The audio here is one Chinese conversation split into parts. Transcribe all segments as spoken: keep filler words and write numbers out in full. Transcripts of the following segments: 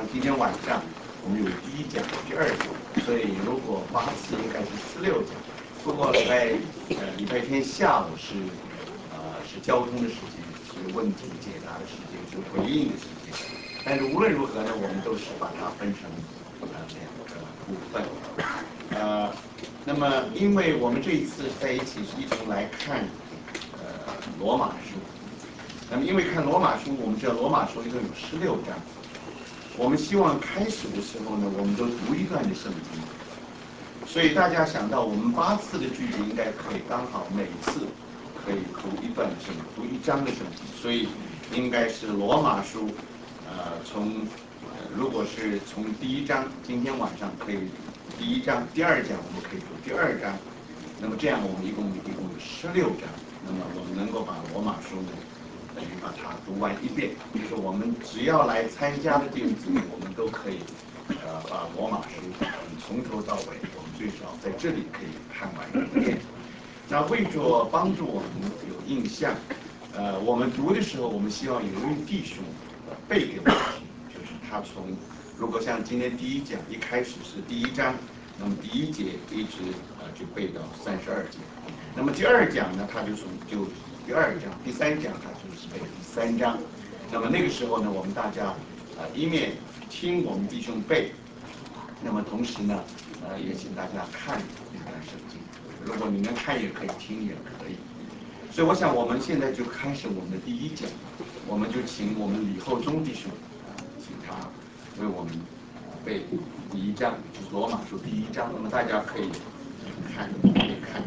今天晚上我们有第一讲、第二讲，所以如果八次应该是十六讲。不过礼拜呃礼拜天下午是呃是交通的时间，是问题解答的时间，是回应的时间。但是无论如何呢，我们都是把它分成呃两个部分。呃，那么因为我们这一次在一起是一同来看呃罗马书。那么因为看罗马书，我们知道罗马书一共有十六章。我们希望开始的时候呢，我们都读一段的圣经。所以大家想到我们八次的句子应该可以刚好每次可以读一段的圣经，读一章的圣经。所以应该是罗马书，呃，从呃如果是从第一章，今天晚上可以第一章，第二讲我们可以读第二章。那么这样我们一共一共有十六章。那么我们能够把罗马书呢，等于把它读完一遍，就是我们只要来参加的弟兄姊妹，我们都可以，呃，把罗马书从头到尾，我们最少在这里可以看完一遍。那为着帮助我们有印象，呃，我们读的时候，我们希望有一位弟兄背给我们听，就是他从，如果像今天第一讲一开始是第一章，那么第一节一直呃就背到三十二节，那么第二讲呢，他就从就第二章，第三讲他就是背第三章。那么那个时候呢，我们大家呃一面听我们弟兄背，那么同时呢，呃也请大家看这段圣经。如果你能看也可以，听也可以。所以我想我们现在就开始我们的第一讲，我们就请我们李厚忠弟兄，请他为我们背第一章，就是罗马书第一章。那么大家可以看，可以看。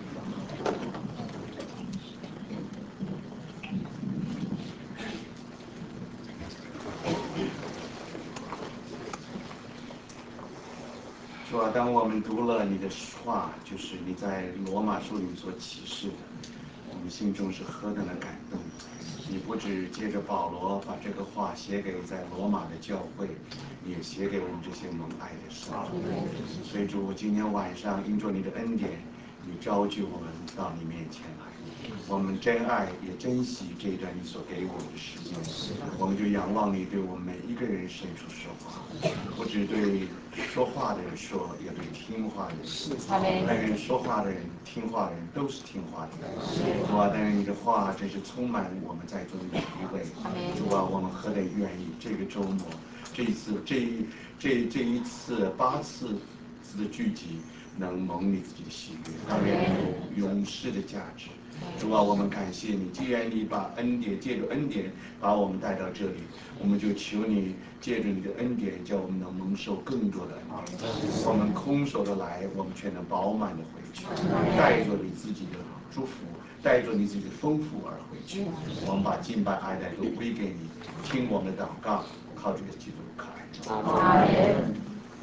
主啊，当我们读了你的话，就是你在罗马书里所启示的，我们心中是何等的感动。你不只借着保罗把这个话写给在罗马的教会，也写给我们这些蒙爱的圣徒。所以主，今天晚上因着你的恩典，你召集我们到你面前来，我们真爱也珍惜这一段你所给我们的时间，我们就仰望你对我们每一个人伸出说话，不只对说话的人说，也对听话的人说。但愿说话的人、听话的人都是听话的人。主啊，但愿你的话真是充满我们在座的每一位。主啊，我们何等愿意这个周末，这一次这一这这一次八次次的聚集，能蒙你自己的喜悦，但愿有永世的价值。主啊，我们感谢你，既然你把恩典借着恩典把我们带到这里，我们就求你借着你的恩典，叫我们能蒙受更多的恩典。我们空手的来，我们却能饱满的回去，带着你自己的祝福，带着你自己的丰富而回去。我们把敬拜爱戴都归给你，听我们的祷告，靠这个基督可爱。阿门。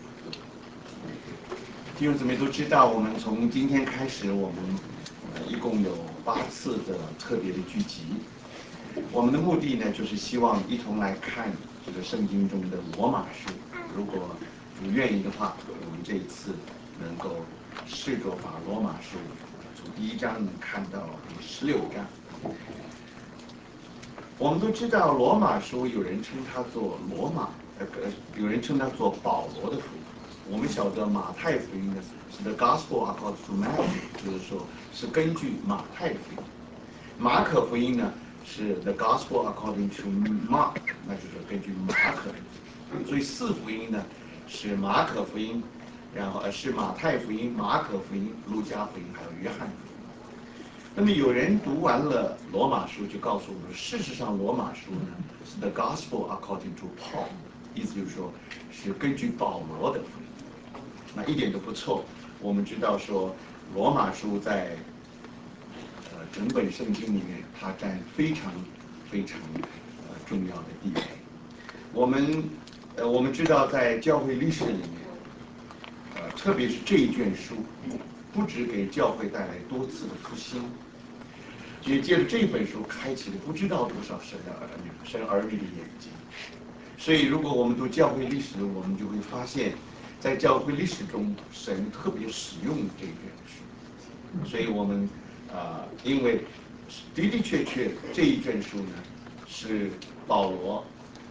弟兄姊妹都知道，我们从今天开始，我们呃一共有八次的特别的聚集。我们的目的呢，就是希望一同来看这个圣经中的罗马书。如果主愿意的话，我们这一次能够试着把罗马书从第一章能看到第十六章。我们都知道，罗马书有人称它做罗马，呃，有人称它做保罗的福音。我们晓得马太福音呢是 the Gospel according to Matthew， 就是说是根据马太福音。马可福音呢是 the Gospel according to Mark， 那就是根据马可。所以四福音呢是马可福音，然后呃是马太福音、马可福音、路加福音还有约翰福音。那么有人读完了罗马书，就告诉我们，事实上罗马书呢是 the Gospel according to Paul， 意思就是说是根据保罗的福音。那一点都不错。我们知道说，罗马书在呃整本圣经里面，它占非常非常呃重要的地位。我们呃我们知道，在教会历史里面，呃特别是这一卷书，不只给教会带来多次的复兴，也借着这本书开启了不知道多少神的儿女神儿女的眼睛。所以，如果我们读教会历史，我们就会发现，在教会历史中，神特别使用这卷书。所以我们啊、呃，因为的的确确这一卷书呢，是保罗呃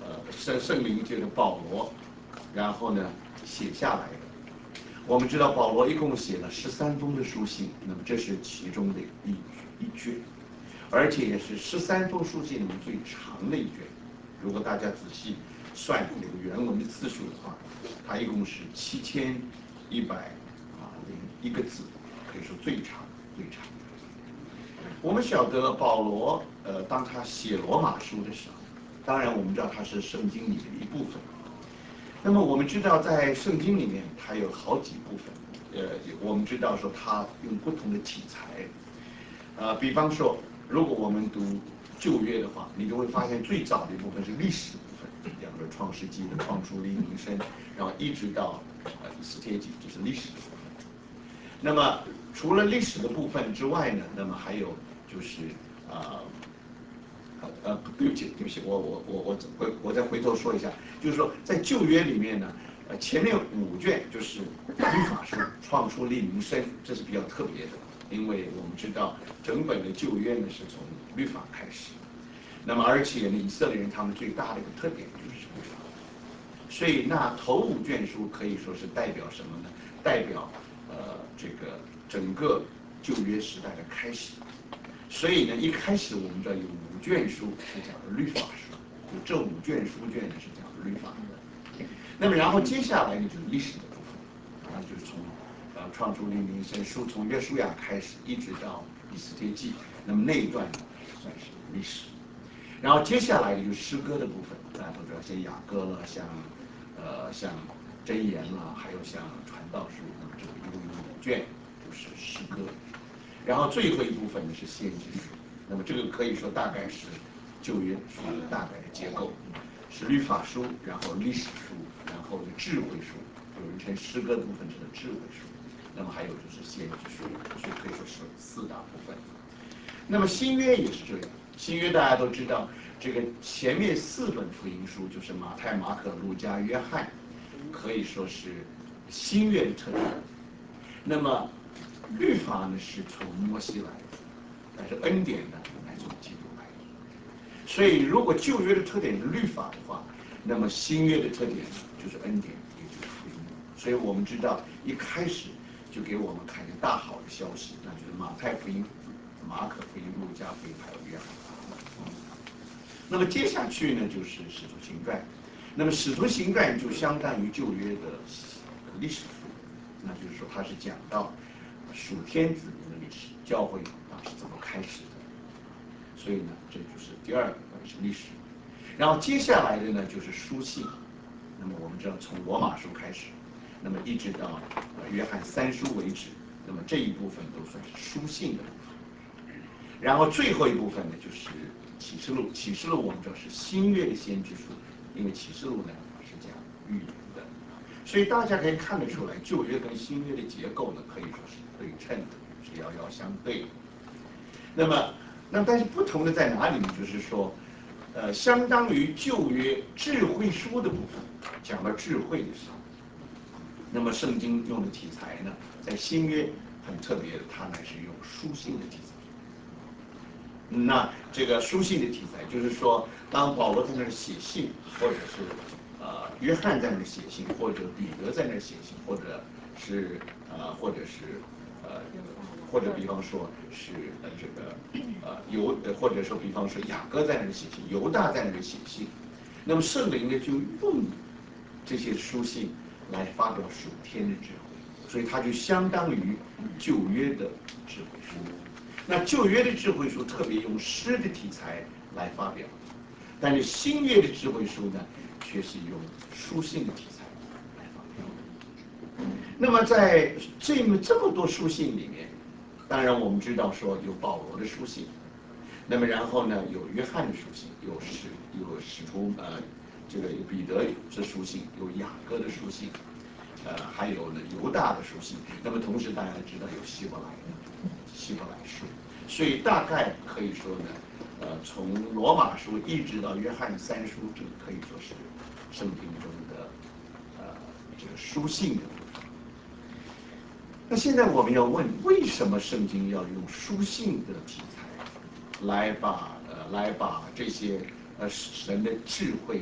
圣圣灵这个保罗，然后呢写下来的。我们知道保罗一共写了十三封的书信，那么这是其中的一一卷，而且也是十三封书信里面最长的一卷。如果大家仔细算这个原文的字数的话，它一共是七千一百啊零一个字，可以说最长最长。我们晓得保罗，呃，当他写罗马书的时候，当然我们知道它是圣经里的一部分。那么我们知道在圣经里面它有好几部分，呃，我们知道说它用不同的题材，呃，比方说如果我们读旧约的话，你就会发现最早的一部分是历史的部分，比方说创世纪的创出利民生，然后一直到呃以斯帖记，这是历史的部分。那么除了历史的部分之外呢，那么还有就是呃呃对不起对不起，我我我我回我再回头说一下，就是说在旧约里面呢，呃前面五卷就是律法书，创出利民生，这是比较特别的，因为我们知道整本的旧约呢是从律法开始，那么而且呢以色列人他们最大的一个特点就是律法，所以那头五卷书可以说是代表什么呢？代表呃这个整个旧约时代的开始。所以呢，一开始我们知道有五卷书是讲的律法书，就这五卷书卷呢是讲的律法的。那么然后接下来呢就是历史的部分，啊就是从呃创出利民生书从约书亚开始，一直到以斯帖记，那么那一段算是历史。然后接下来呢就是诗歌的部分，大家都知道像雅歌了，像呃像箴言了，还有像传道书，那么这个一共有五卷就是诗歌。然后最后一部分呢是先知书，那么这个可以说大概是旧约书的大概的结构，是律法书，然后历史书，然后呢智慧书，有人称诗歌的部分是智慧书，那么还有就是先知书，所以可以说是四大部分。那么新约也是这样，新约大家都知道，这个前面四本福音书就是马太、马可、路加、约翰，可以说是新约的特点。那么律法呢是从摩西来的，但是恩典呢来从基督来的。所以如果旧约的特点是律法的话，那么新约的特点就是恩典，也就是福音。所以我们知道一开始就给我们看见大好的消息，那就是马太福音、马可福音、路加福音还有约翰福音。那么接下去呢就是使徒行传，那么使徒行传就相当于旧约的历史书，那就是说它是讲到属天子民的历史，教会啊是怎么开始的，所以呢这就是第二个是历史。然后接下来的呢就是书信，那么我们知道从罗马书开始，那么一直到约翰三书为止，那么这一部分都算是书信的部分。然后最后一部分呢就是启示录，启示录我们知道是新约的先知书，因为启示录呢是讲预言的，所以大家可以看得出来，旧约跟新约的结构呢可以说是对称的，是遥遥相对的。那么，那但是不同的在哪里呢？就是说，呃，相当于旧约智慧书的部分，讲到智慧的时候，那么圣经用的题材呢，在新约很特别的，它乃是用书信的题材。那这个书信的题材，就是说，当保罗在那儿写信，或者是呃约翰在那儿写信，或者彼得在那儿写信，或者是呃或者是呃或者比方说是呃这个呃犹，或者说比方说雅各在那儿写信，犹大在那儿写信，那么圣灵呢就用这些书信来发表属天的智慧，所以它就相当于旧约的智慧书。那旧约的智慧书特别用诗的题材来发表，但是新约的智慧书呢，却是用书信的题材来发表。那么在这么这么多书信里面，当然我们知道说有保罗的书信，那么然后呢有约翰的书信，有使有使徒呃这个有彼得的书信，有雅各的书信，呃还有呢犹大的书信。那么同时大家知道有希伯来的希伯来书，所以大概可以说呢，呃从罗马书一直到约翰三书，这个可以说是圣经中的呃这个书信的部分。那现在我们要问，为什么圣经要用书信的题材来把呃来把这些呃神的智慧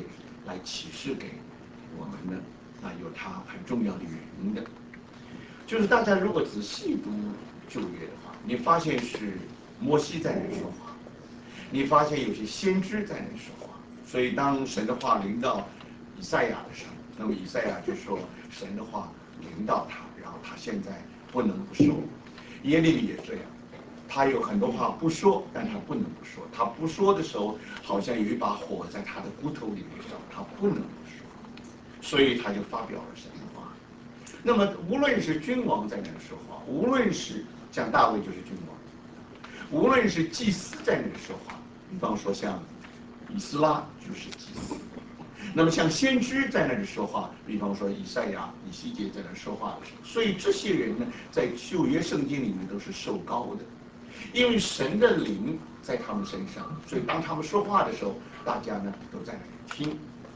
来启示给我们呢，那有它很重要的原因的。就是大家如果仔细读旧约的话，你发现是摩西在那说话，你发现有些先知在那说话，所以当神的话临到以赛亚的时候，那么以赛亚就说神的话临到他，然后他现在不能不说。耶利米也这样，他有很多话不说，但他不能不说。他不说的时候，好像有一把火在他的骨头里面烧，他不能不说，所以他就发表了神的话。那么无论是君王在那里说话，无论是像大卫就是君王，无论是祭司在那里说话，比方说像以斯拉就是祭司，那么像先知在那里说话，比方说以赛亚、以西结在那里说话的时候，所以这些人呢，在旧约圣经里面都是受膏的，因为神的灵在他们身上，所以当他们说话的时候，大家呢都在那里听。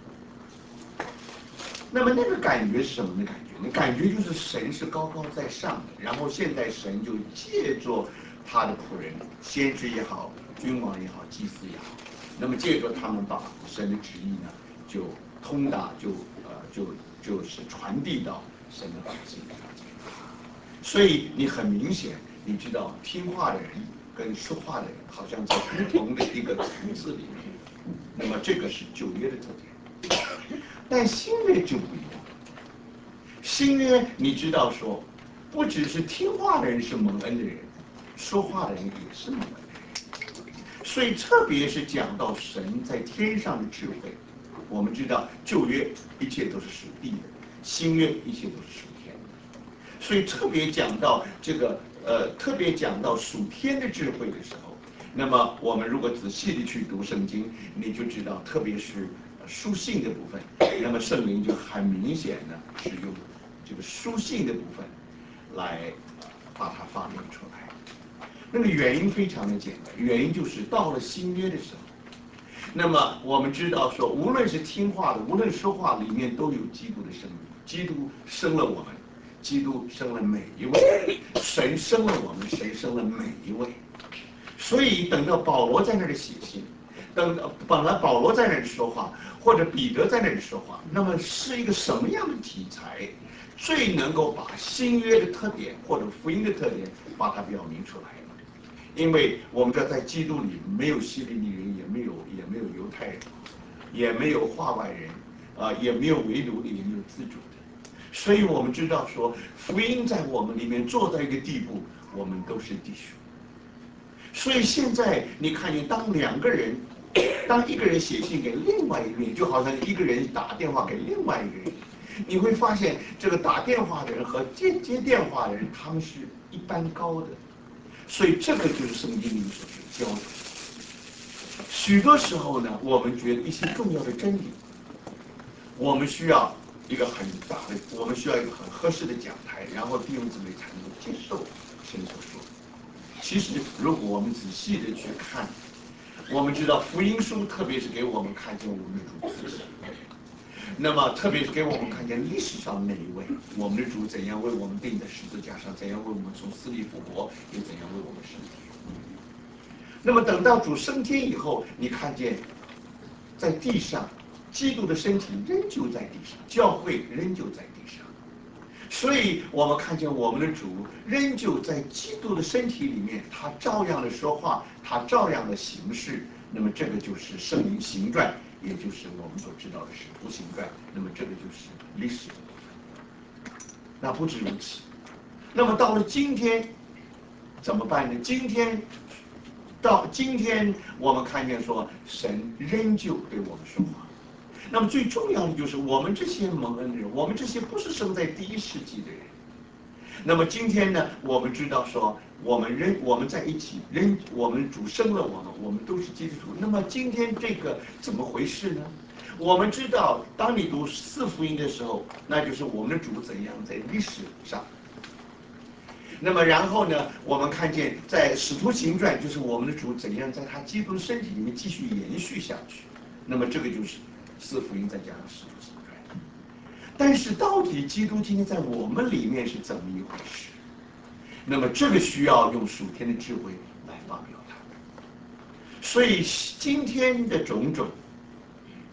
那么那个感觉是什么呢？感觉，感觉就是神是高高在上的，然后现在神就借着他的仆人，先知也好，君王也好，祭司也好，那么借着他们把神的旨意呢，就通达，就呃就就是传递到神的百姓上去。所以你很明显，你知道听话的人跟说话的人好像在不同的一个层次里面，那么这个是旧约的特点。但新约就不一样，新约你知道说，不只是听话的人是蒙恩的人，说话的人也是蒙恩的人。所以特别是讲到神在天上的智慧，我们知道旧约一切都是属地的，新约一切都是属天的。所以特别讲到这个呃，特别讲到属天的智慧的时候，那么我们如果仔细的去读圣经，你就知道，特别是书信的部分，那么圣灵就很明显的是用这个书信的部分来把它发明出来。那个原因非常的简单，原因就是到了新约的时候，那么我们知道说，无论是听话的，无论说话，里面都有基督的生命。基督生了我们，基督生了每一位，神生了我们，神生了每一位。所以等到保罗在那里写信，等本来保罗在那里说话，或者彼得在那里说话，那么是一个什么样的题材，最能够把新约的特点或者福音的特点把它表明出来呢？因为我们这在基督里没有希利尼人，也没有也没有犹太人，也没有化外人，啊、呃，也没有为奴的，也没有自主的。所以我们知道说，福音在我们里面做到一个地步，我们都是弟兄。所以现在你看见，当两个人，当一个人写信给另外一个人，就好像一个人打电话给另外一个人，你会发现这个打电话的人和接接电话的人，他们是一般高的。所以这个就是圣经里所说的交流。许多时候呢，我们觉得一些重要的真理，我们需要一个很大的，我们需要一个很合适的讲台，然后弟兄姊妹才能够接受神所说的。其实，如果我们仔细的去看，我们知道福音书，特别是给我们看见我们的主自己，那么特别是给我们看见历史上那一位，我们的主怎样为我们钉在十字架上，怎样为我们从死里复活，也怎样为我们升天。那么等到主升天以后，你看见在地上，基督的身体仍旧在地上，教会仍旧在地上。所以我们看见我们的主仍旧在基督的身体里面，他照样的说话，他照样的行事。那么这个就是圣灵行传，也就是我们所知道的使徒行传。那么这个就是历史的部分。那不止如此，那么到了今天怎么办呢？今天到今天我们看见说，神仍旧对我们说话。那么最重要的就是我们这些蒙恩的人，我们这些不是生在第一世纪的人。那么今天呢，我们知道说，我们人我们在一起，人我们主生了我们，我们都是基督徒。那么今天这个怎么回事呢？我们知道，当你读四福音的时候，那就是我们的主怎样在历史上。那么然后呢，我们看见在使徒行传，就是我们的主怎样在他基督的身体里面继续延续下去。那么这个就是四福音再加上使徒行传。但是到底基督今天在我们里面是怎么一回事？那么这个需要用属天的智慧来发表它。所以今天的种种，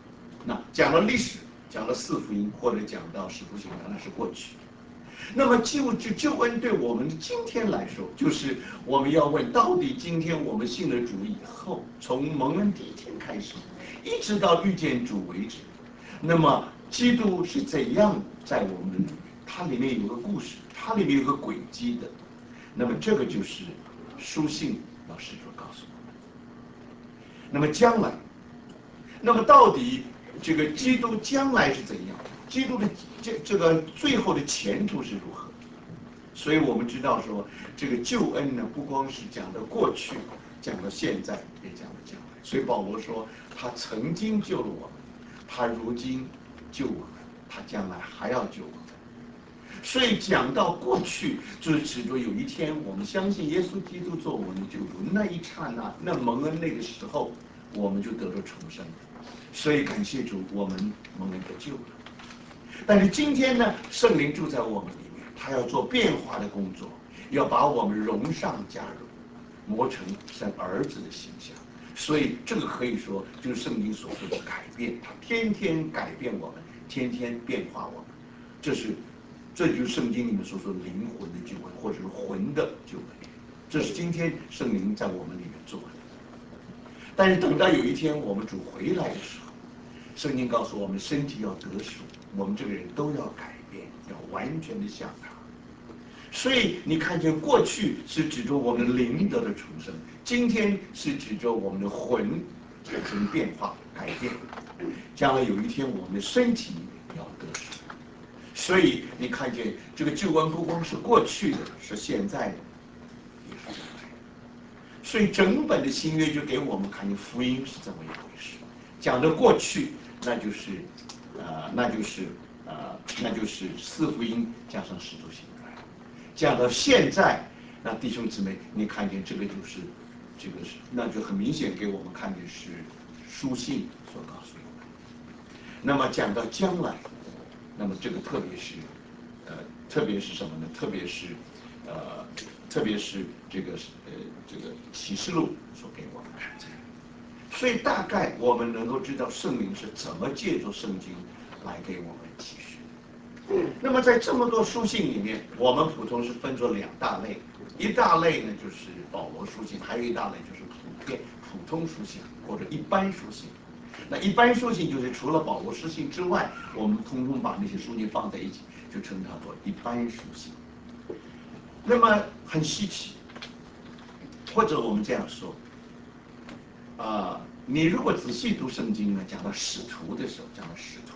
那讲了历史，讲了四福音，或者讲到使徒行传，那是过去。那么救救救恩对我们今天来说，就是我们要问：到底今天我们信了主以后，从蒙恩第一天开始，一直到遇见主为止，那么基督是怎样在我们里面？它里面有个故事，它里面有个轨迹的。那么这个就是书信老师所告诉我们。那么将来，那么到底这个基督将来是怎样？基督的这这个最后的前途是如何？所以我们知道说，这个救恩呢，不光是讲的过去，讲到现在，也讲到将来。所以保罗说，他曾经救了我们，他如今救我们，他将来还要救我们。所以讲到过去，就是指着有一天我们相信耶稣基督做我们的救主，那一刹那，那蒙恩那个时候，我们就得了重生。所以感谢主，我们蒙恩得救了。但是今天呢，圣灵住在我们里面，他要做变化的工作，要把我们融上加融，磨成像儿子的形象。所以这个可以说就是圣经所说的改变，他天天改变我们，天天变化我们。这是，这就是圣经里面所说的灵魂的救恩，或者是魂的救恩。这是今天圣灵在我们里面做的。但是等到有一天我们主回来的时候，圣经告诉我们，身体要得赎，我们这个人都要改变，要完全的像他。所以你看见过去是指着我们灵得的重生，今天是指着我们的魂产生变化改变，将来有一天我们的身体要得赎。所以你看见这个救恩不光是过去的，是现在的，也是将来的。所以整本的新约就给我们看见福音是怎么一回事。讲的过去，那就是，呃，那就是，呃，那就是四福音加上使徒行传。讲到现在，那弟兄姊妹，你看见这个就是，这个是，那就很明显给我们看见是书信所告诉我们。那么讲到将来，那么这个特别是，呃，特别是什么呢？特别是，呃，特别是这个呃这个启示录所给我们看见。所以大概我们能够知道圣灵是怎么借助圣经来给我们启示。那么在这么多书信里面，我们普通是分作两大类，一大类呢就是保罗书信，还有一大类就是普遍普通书信或者一般书信。那一般书信就是除了保罗书信之外，我们通通把那些书信放在一起，就称它做一般书信。那么很稀奇，或者我们这样说，啊、呃，你如果仔细读圣经呢，讲到使徒的时候，讲到使徒，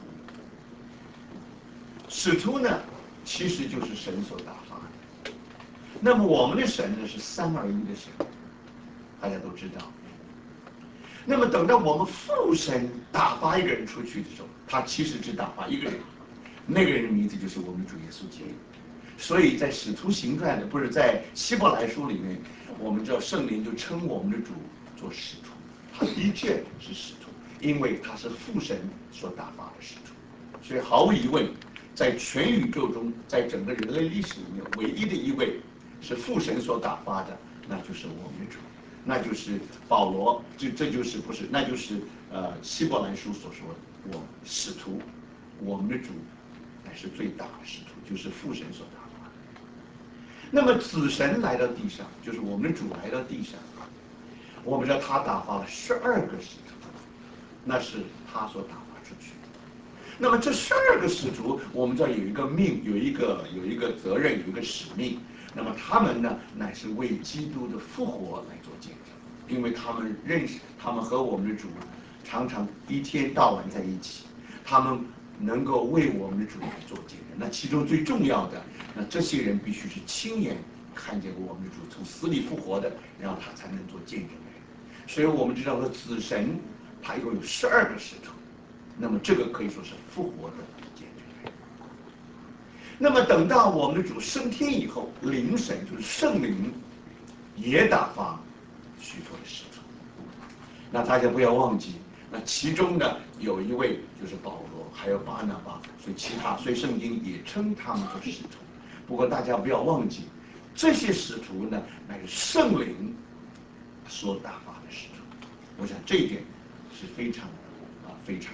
使徒呢其实就是神所打发的。那么我们的神呢是三而一的神，大家都知道。那么等到我们父神打发一个人出去的时候，他其实只打发一个人，那个人的名字就是我们主耶稣基督。所以在使徒行传的，不是在希伯来书里面，我们知道圣灵就称我们的主做使徒，他的确是使徒，因为他是父神所打发的使徒。所以毫无疑问，在全宇宙中，在整个人类历史里面，唯一的一位是父神所打发的，那就是我们的主。那就是保罗，这这就是不是，那就是呃希伯来书所说的，我使徒，我们的主乃是最大的使徒，就是父神所打发的。那么子神来到地上，就是我们的主来到地上，我们知道他打发了十二个使徒，那是他所打发出去的。那么这十二个使徒，我们知道有一个命，有一个有一个责任，有一个使命。那么他们呢，乃是为基督的复活来做见证，因为他们认识，他们和我们的主常常一天到晚在一起，他们能够为我们的主来做见证。那其中最重要的，那这些人必须是亲眼看见过我们的主从死里复活的，然后他才能做见证的人。所以我们知道说，子神他一共有十二个使徒，那么这个可以说是复活的见证人。那么等到我们的主升天以后，灵神就是圣灵也打发许多的使徒。那大家不要忘记，那其中呢有一位就是保罗，还有巴拿巴，所以其他，所以圣经也称他们做使徒。不过大家不要忘记，这些使徒呢乃是圣灵所打发的使徒。我想这一点是非常啊非常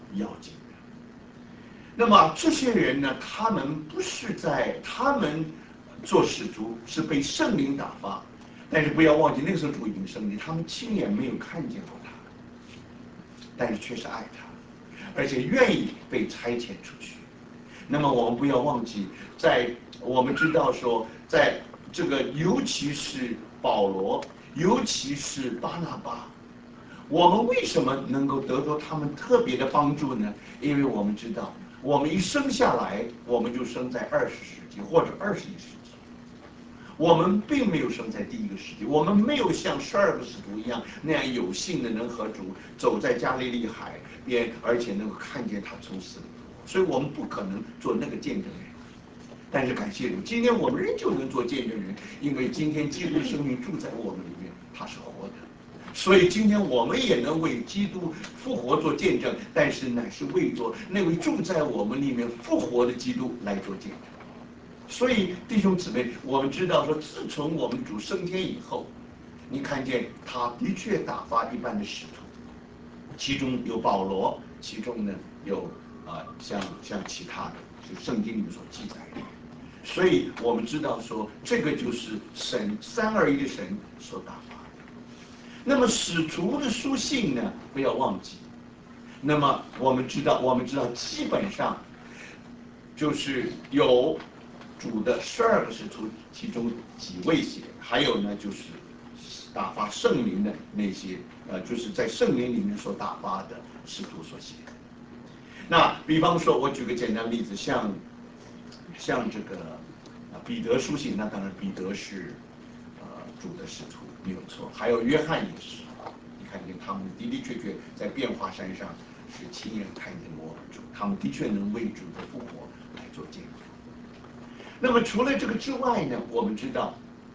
要紧的。那么这些人呢，他们不是在他们做使徒是被圣灵打发，但是不要忘记那个时候主已经升临，他们亲眼没有看见过他，但是却是爱他，而且愿意被差遣出去。那么我们不要忘记，在我们知道说，在这个尤其是保罗，尤其是巴拿巴，我们为什么能够得到他们特别的帮助呢？因为我们知道，我们一生下来，我们就生在二十世纪或者二十一世纪，我们并没有生在第一个世纪，我们没有像十二个使徒一样那样有幸的能和主走在加利利海边，而且能够看见他从死里复活，所以我们不可能做那个见证人。但是感谢主，今天我们仍旧能做见证人，因为今天基督的生命住在我们里面，他是活的。所以今天我们也能为基督复活做见证，但是乃是为做那位住在我们里面复活的基督来做见证。所以弟兄姊妹，我们知道说，自从我们主升天以后，你看见他的确打发一般的使徒，其中有保罗，其中呢有啊、呃、像像其他的，就圣经里面所记载的。所以我们知道说，这个就是神三二一的神所打发的。那么使徒的书信呢，不要忘记。那么我们知道，我们知道基本上就是有主的十二个使徒，其中几位写，还有呢就是打发圣灵的那些，呃，就是在圣灵里面所打发的使徒所写的。那比方说，我举个简单例子，像像这个彼得书信，那当然彼得是呃主的使徒没有错，还有约翰也是。你看见他们的的确确在变化山上是亲眼看见我们主，他们的确能为主的复活来做见证。那么除了这个之外呢，我们知道，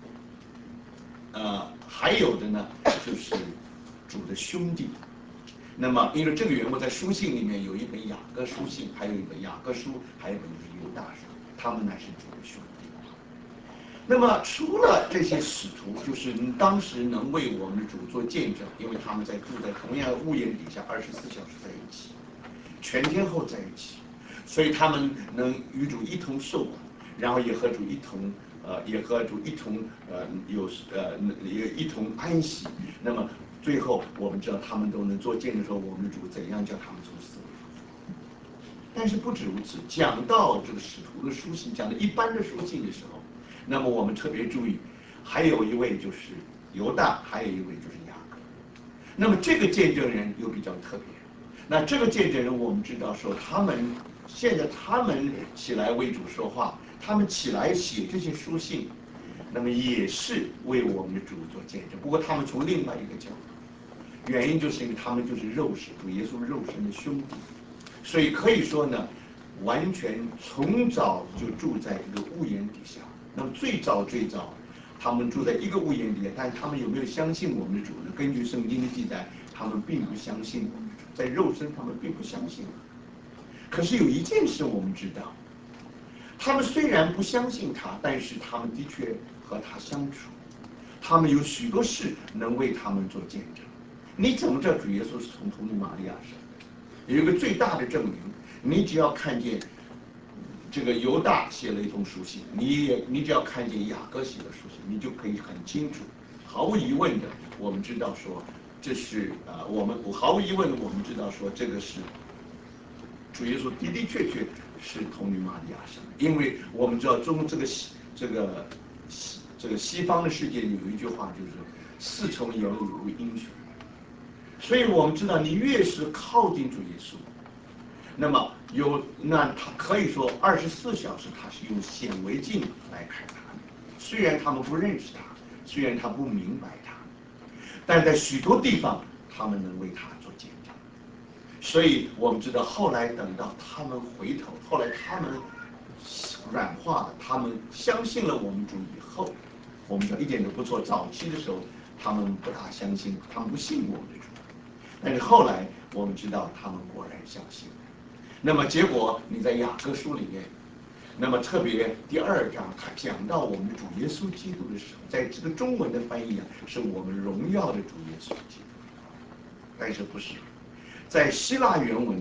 呃，还有的呢就是主的兄弟。那么因为这个缘故，在书信里面有一本雅各书信，还有一本雅各书，还有一本就是犹大书，他们乃是主的兄弟。那么除了这些使徒，就是当时能为我们的主做见证，因为他们在住在同样的屋檐底下，二十四小时在一起，全天候在一起，所以他们能与主一同受苦，然后也和主一同呃，也和主一同呃有呃也一同安息。那么最后我们知道他们都能做见证，说我们的主怎样叫他们从死里复活。但是不止如此，讲到这个使徒的书信，讲到一般的书信的时候，那么我们特别注意，还有一位就是犹大，还有一位就是雅各。那么这个见证人又比较特别。那这个见证人，我们知道说，他们现在他们起来为主说话，他们起来写这些书信，那么也是为我们的主做见证。不过他们从另外一个角度，原因就是因为他们就是肉身主耶稣肉身的兄弟，所以可以说呢，完全从早就住在这个屋檐底下。那么最早最早，他们住在一个屋檐底下，但是他们有没有相信我们的主呢？根据圣经的记载，他们并不相信我们的主，在肉身他们并不相信。可是有一件事我们知道，他们虽然不相信他，但是他们的确和他相处，他们有许多事能为他们做见证。你怎么知道主耶稣是从童女玛利亚生的？有一个最大的证明，你只要看见这个犹大写了一封书信，你也你只要看见雅各写的书信，你就可以很清楚，毫无疑问的，我们知道说这是啊、呃，我们毫无疑问的，我们知道说这个是主耶稣的的确确是童女玛利亚生的，因为我们知道中这个这个这个西方的世界有一句话就是四重眼里为英雄。所以我们知道，你越是靠近主耶稣，那么有那他可以说二十四小时他是用显微镜来看他们。虽然他们不认识他，虽然他不明白他，但在许多地方他们能为他做见证。所以我们知道，后来等到他们回头，后来他们软化了，他们相信了我们主以后，我们说一点都不错。早期的时候，他们不大相信，他们不信我们的主。但是后来我们知道他们果然相信。那么结果你在雅各书里面，那么特别第二章他讲到我们的主耶稣基督的时候，在这个中文的翻译啊，是我们荣耀的主耶稣基督，但是不是在希腊原文呢？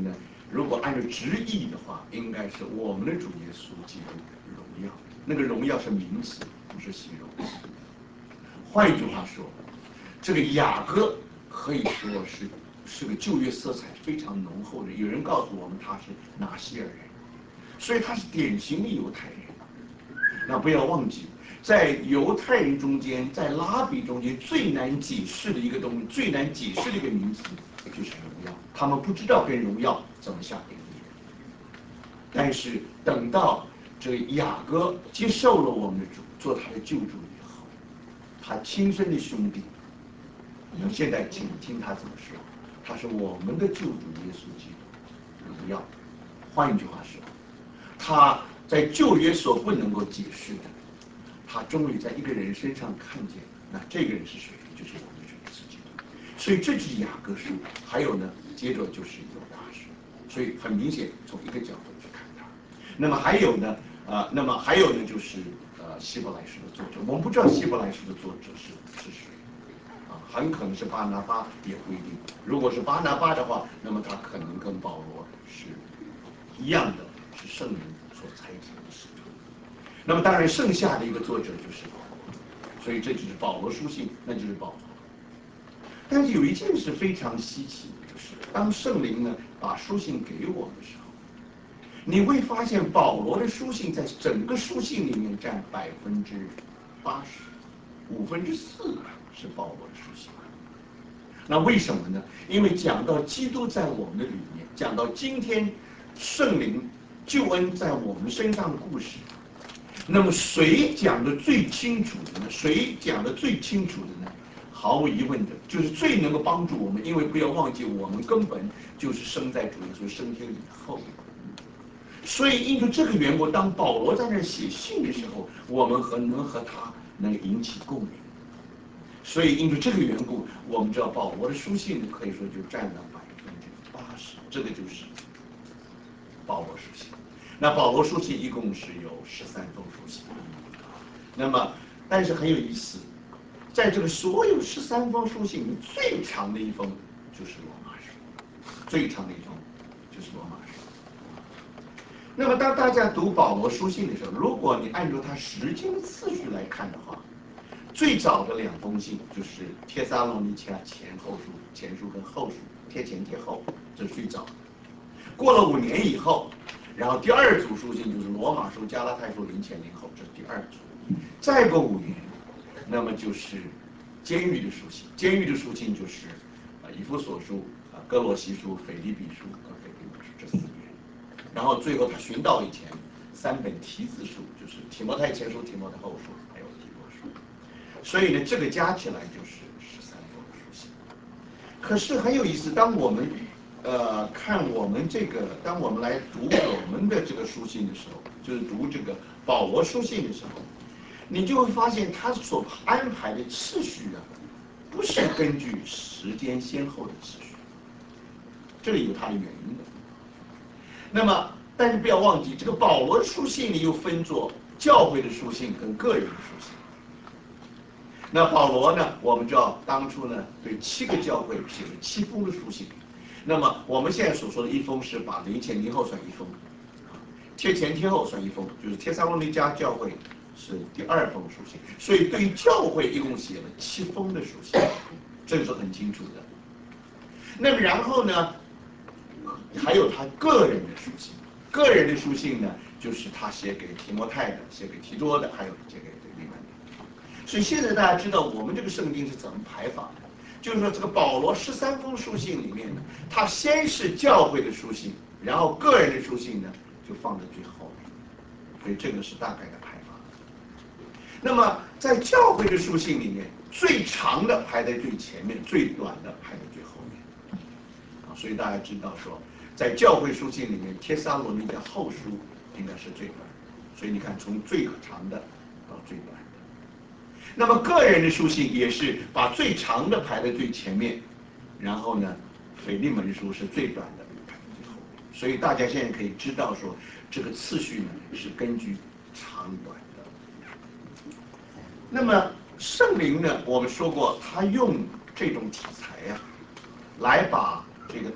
如果按照直译的话，应该是我们的主耶稣基督荣耀。那个荣耀是名词，不是形容词。换一句话说，这个雅各可以说是是个旧约色彩非常浓厚的。有人告诉我们他是拿西尔人，所以他是典型的犹太人。那不要忘记，在犹太人中间，在拉比中间最难解释的一个东西，最难解释的一个名词就是荣耀。他们不知道跟荣耀怎么下定义。但是等到这个雅各接受了我们的主，做他的救主以后，他亲生的兄弟，那现在请听他怎么说，他是我们的救主耶稣基督荣耀。换一句话说，他在旧约所不能够解释的，他终于在一个人身上看见，那这个人是谁？就是我们的主耶稣基督。所以这就是雅各书，还有呢，接着就是犹大书。所以很明显，从一个角度去看它。那么还有呢，呃，那么还有呢，就是呃希伯来书的作者，我们不知道希伯来书的作者是是谁，啊，很可能是巴拿巴，也不一定。如果是巴拿巴的话，那么他可能跟保罗是一样的，是圣灵所差遣的使徒。那么当然，剩下的一个作者就是保罗，所以这就是保罗书信，那就是保罗。但是有一件事非常稀奇的，就是当圣灵呢把书信给我们的时候，你会发现保罗的书信在整个书信里面占百分之八十，五分之四是保罗的书信。那为什么呢？因为讲到基督在我们的里面，讲到今天圣灵救恩在我们身上的故事，那么谁讲的最清楚的呢？谁讲的最清楚的呢？毫无疑问的，就是最能够帮助我们，因为不要忘记，我们根本就是生在主耶稣升天以后。所以因为这个缘故，当保罗在那写信的时候，我们和能和他能引起共鸣。所以因为这个缘故，我们知道保罗的书信可以说就占了百分之八十，这个就是保罗书信。那保罗书信一共是有十三封书信，那么但是很有意思，在这个所有十三封书信里，最长的一封就是罗马书，最长的一封就是罗马书。那么当大家读保罗书信的时候，如果你按照它时间次序来看的话，最早的两封信就是帖撒罗尼迦前后书、前书跟后书，贴前贴后，这是最早的。过了五年以后，然后第二组书信就是罗马书、加拉太书零前零后，这是第二组。再过五年，那么就是监狱的书信，监狱的书信就是啊以弗所书、啊哥罗西书、腓立比书和腓立比书这四年。然后最后他寻道以前三本题字书，就是提摩太前书、提摩太后书，还有提多书。所以呢，这个加起来就是十三封书信。可是很有意思，当我们呃看我们这个，当我们来读我们的这个书信的时候，就是读这个保罗书信的时候，你就会发现他所安排的次序啊，不是根据时间先后的次序，这里有它的原因的。那么，但是不要忘记，这个保罗的书信里又分作教会的书信跟个人的书信。那保罗呢，我们知道当初呢对七个教会写了七封的书信。那么我们现在所说的一封是把零前零后算一封，贴前贴后算一封，就是帖撒罗尼迦教会是第二封书信。所以对于教会一共写了七封的书信，这个是很清楚的。那么然后呢，还有他个人的书信，个人的书信呢，就是他写给提摩太的，写给提多的，还有写给腓利门的。所以现在大家知道我们这个圣经是怎么排法的，就是说这个保罗十三封书信里面呢，他先是教会的书信，然后个人的书信呢就放在最后面，所以这个是大概的排法。那么在教会的书信里面，最长的排在最前面，最短的排在最后面。啊，所以大家知道说，在教会书信里面，帖撒罗尼迦后书应该是最短的，所以你看从最长的到最短的。那么个人的书信也是把最长的排在最前面，然后呢，腓利门书是最短的排在最后面。所以大家现在可以知道说，这个次序呢是根据长短的。那么圣灵呢，我们说过，他用这种题材呀、啊，来把这个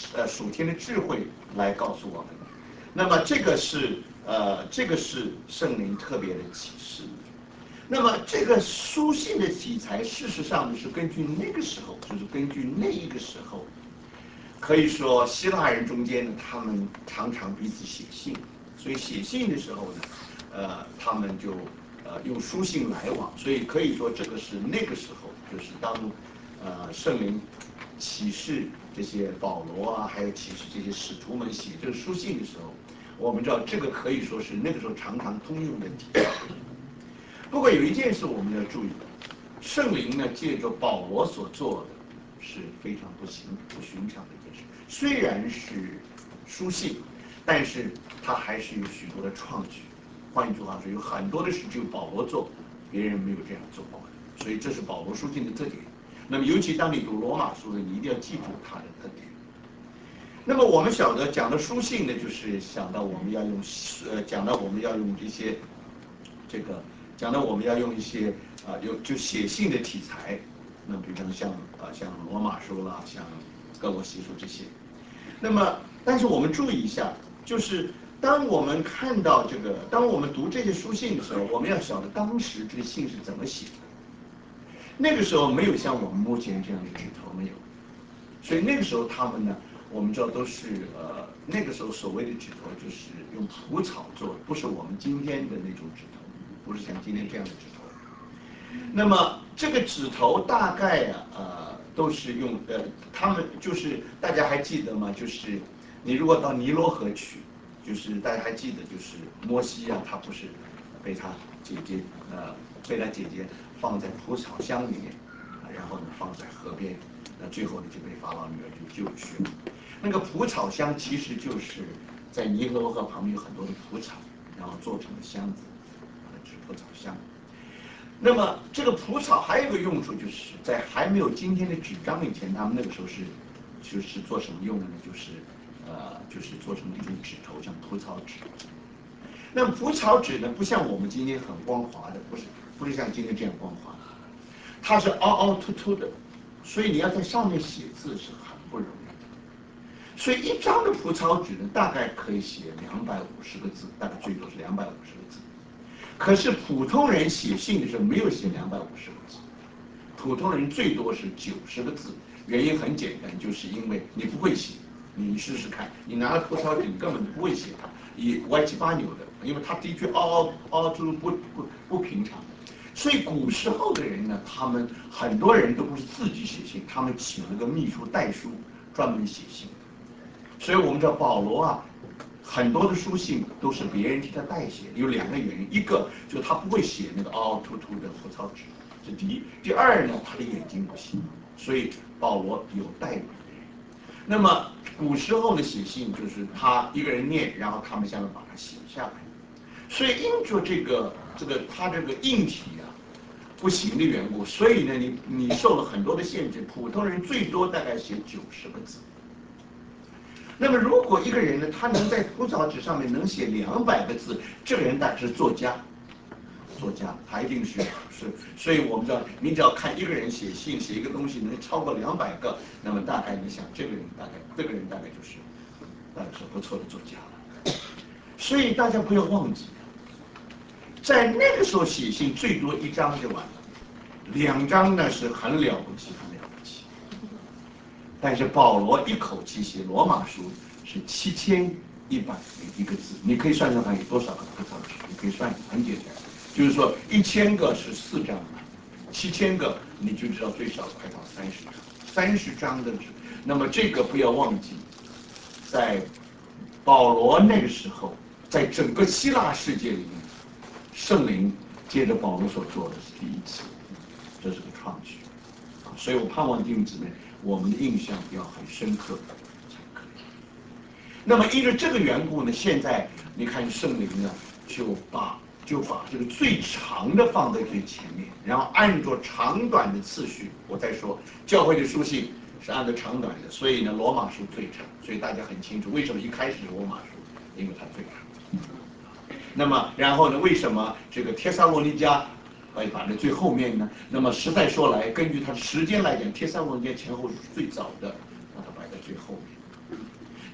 呃属天的智慧来告诉我们。那么这个是呃这个是圣灵特别的启示。那么这个书信的题材，事实上是根据那个时候，就是根据那一个时候，可以说希腊人中间呢，他们常常彼此写信，所以写信的时候呢，呃，他们就呃用书信来往，所以可以说这个是那个时候，就是当呃圣灵启示这些保罗啊，还有启示这些使徒们写这个书信的时候，我们知道这个可以说是那个时候常常通用的题材。不过有一件事我们要注意的，圣灵呢借着保罗所做的是非常不寻不寻常的一件事。虽然是书信，但是他还是有许多的创举。换句话说，有很多的事只有保罗做，别人没有这样做过的。所以这是保罗书信的特点。那么尤其当你读罗马书的，你一定要记住它的特点。那么我们晓得讲到书信呢，就是想到我们要用呃讲到我们要用这些这个。讲到我们要用一些啊，有就写信的题材，那比方像啊像罗马书啦，像哥罗西书这些。那么，但是我们注意一下，就是当我们看到这个，当我们读这些书信的时候，我们要晓得当时这个信是怎么写的。那个时候没有像我们目前这样的纸头，没有，所以那个时候他们呢，我们知道都是呃那个时候所谓的纸头就是用蒲草做的，不是我们今天的那种纸头。不是像今天这样的指头。那么这个指头大概啊，呃，都是用呃，他们就是大家还记得吗？就是你如果到尼罗河去，就是大家还记得，就是摩西啊，他不是被他姐姐呃，被他姐姐放在蒲草箱里面，然后呢放在河边，那最后呢就被法老女儿就救去了。那个蒲草箱其实就是在尼罗河旁边有很多的蒲草，然后做成的箱子。蒲草箱。那么这个蒲草还有一个用处，就是在还没有今天的纸张以前，他们那个时候是就是做什么用的呢？就是呃，就是做成一种纸头，像蒲草纸。那么蒲草纸呢，不像我们今天很光滑的，不是不是像今天这样光滑的，它是凹凹凸凸的，所以你要在上面写字是很不容易的。所以一张的蒲草纸呢，大概可以写两百五十个字，大概最多是两百五十个字。可是普通人写信的时候没有写两百五十个字，普通人最多是九十个字。原因很简单，就是因为你不会写，你试试看，你拿了蒲草纸，你根本不会写它，也歪七八扭的，因为它的确凹凹凹凸不不不平常。所以古时候的人呢，他们很多人都不是自己写信，他们请了个秘书代书专门写信。所以我们知道保罗啊。很多的书信都是别人替他代写，有两个原因，一个就是他不会写那个凹凹凸凸的蒲草纸，是第一；第二呢，他的眼睛不行，所以保罗有代笔。那么古时候的写信就是他一个人念，然后他们下面把它写下来。所以因着这个这个他这个硬体啊不行的缘故，所以呢，你你受了很多的限制，普通人最多大概写九十个字。那么，如果一个人呢，他能在蒲草纸上面能写两百个字，这个人大概是作家。作家，他一定是是，所以我们知道，你只要看一个人写信，写一个东西能超过两百个，那么大概你想，这个人大概，这个人大概就是，大概是不错的作家了。所以大家不要忘记，在那个时候写信最多一张就完了，两张呢是很了不起，很了不起。但是保罗一口气写罗马书是七千一百零一个字，你可以算算看有多少个蒲草纸，你可以算，很简单，就是说一千个是四张嘛，七千个你就知道最少快到三十张，三十张的纸。那么这个不要忘记，在保罗那个时候，在整个希腊世界里面，圣灵接着保罗所做的是第一次，这是个创举。所以我盼望弟兄姊妹，我们的印象要很深刻才可以。那么因为这个缘故呢，现在你看圣灵呢，就把就把这个最长的放在最前面，然后按照长短的次序。我再说，教会的书信是按照长短的，所以呢，罗马书最长，所以大家很清楚为什么一开始是罗马书，因为它最长。那么然后呢，为什么这个帖撒罗尼迦？摆摆在最后面呢？那么实在说来，根据它的时间来讲，帖撒罗尼迦前后是最早的，把它摆在最后面。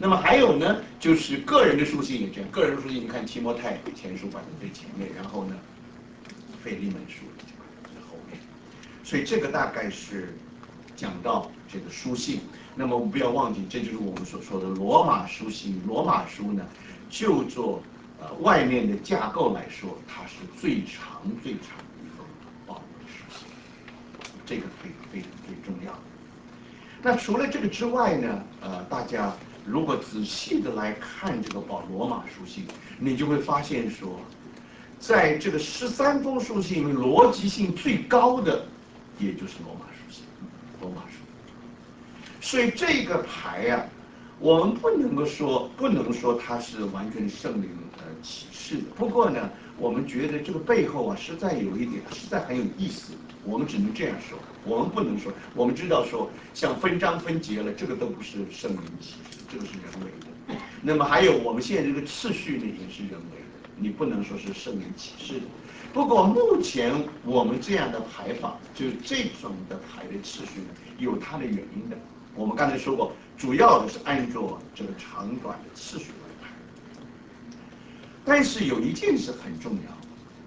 那么还有呢，就是个人的书信也这样，个人书信你看提摩太前书摆在最前面，然后呢，腓利门书就摆在最后面。所以这个大概是讲到这个书信。那么我们不要忘记，这就是我们所说的罗马书信。罗马书呢，就做呃外面的架构来说，它是最长最长的一封保罗的书信，这个非常非常最重要。那除了这个之外呢，呃，大家如果仔细的来看这个保罗马书信，你就会发现说，在这个十三封书信里面，逻辑性最高的，也就是罗马书信，罗马书。所以这个牌啊，我们不能够说，不能说它是完全圣灵呃启示的。不过呢，我们觉得这个背后啊，实在有一点，实在很有意思。我们只能这样说，我们不能说，我们知道说，像分章分节了，这个都不是圣灵启示，这个是人为的。那么还有我们现在这个次序呢，也是人为的，你不能说是圣灵启示的。不过目前我们这样的排法，就这种的排的次序呢，有它的原因的。我们刚才说过，主要的是按照这个长短的次序来排。但是有一件事很重要，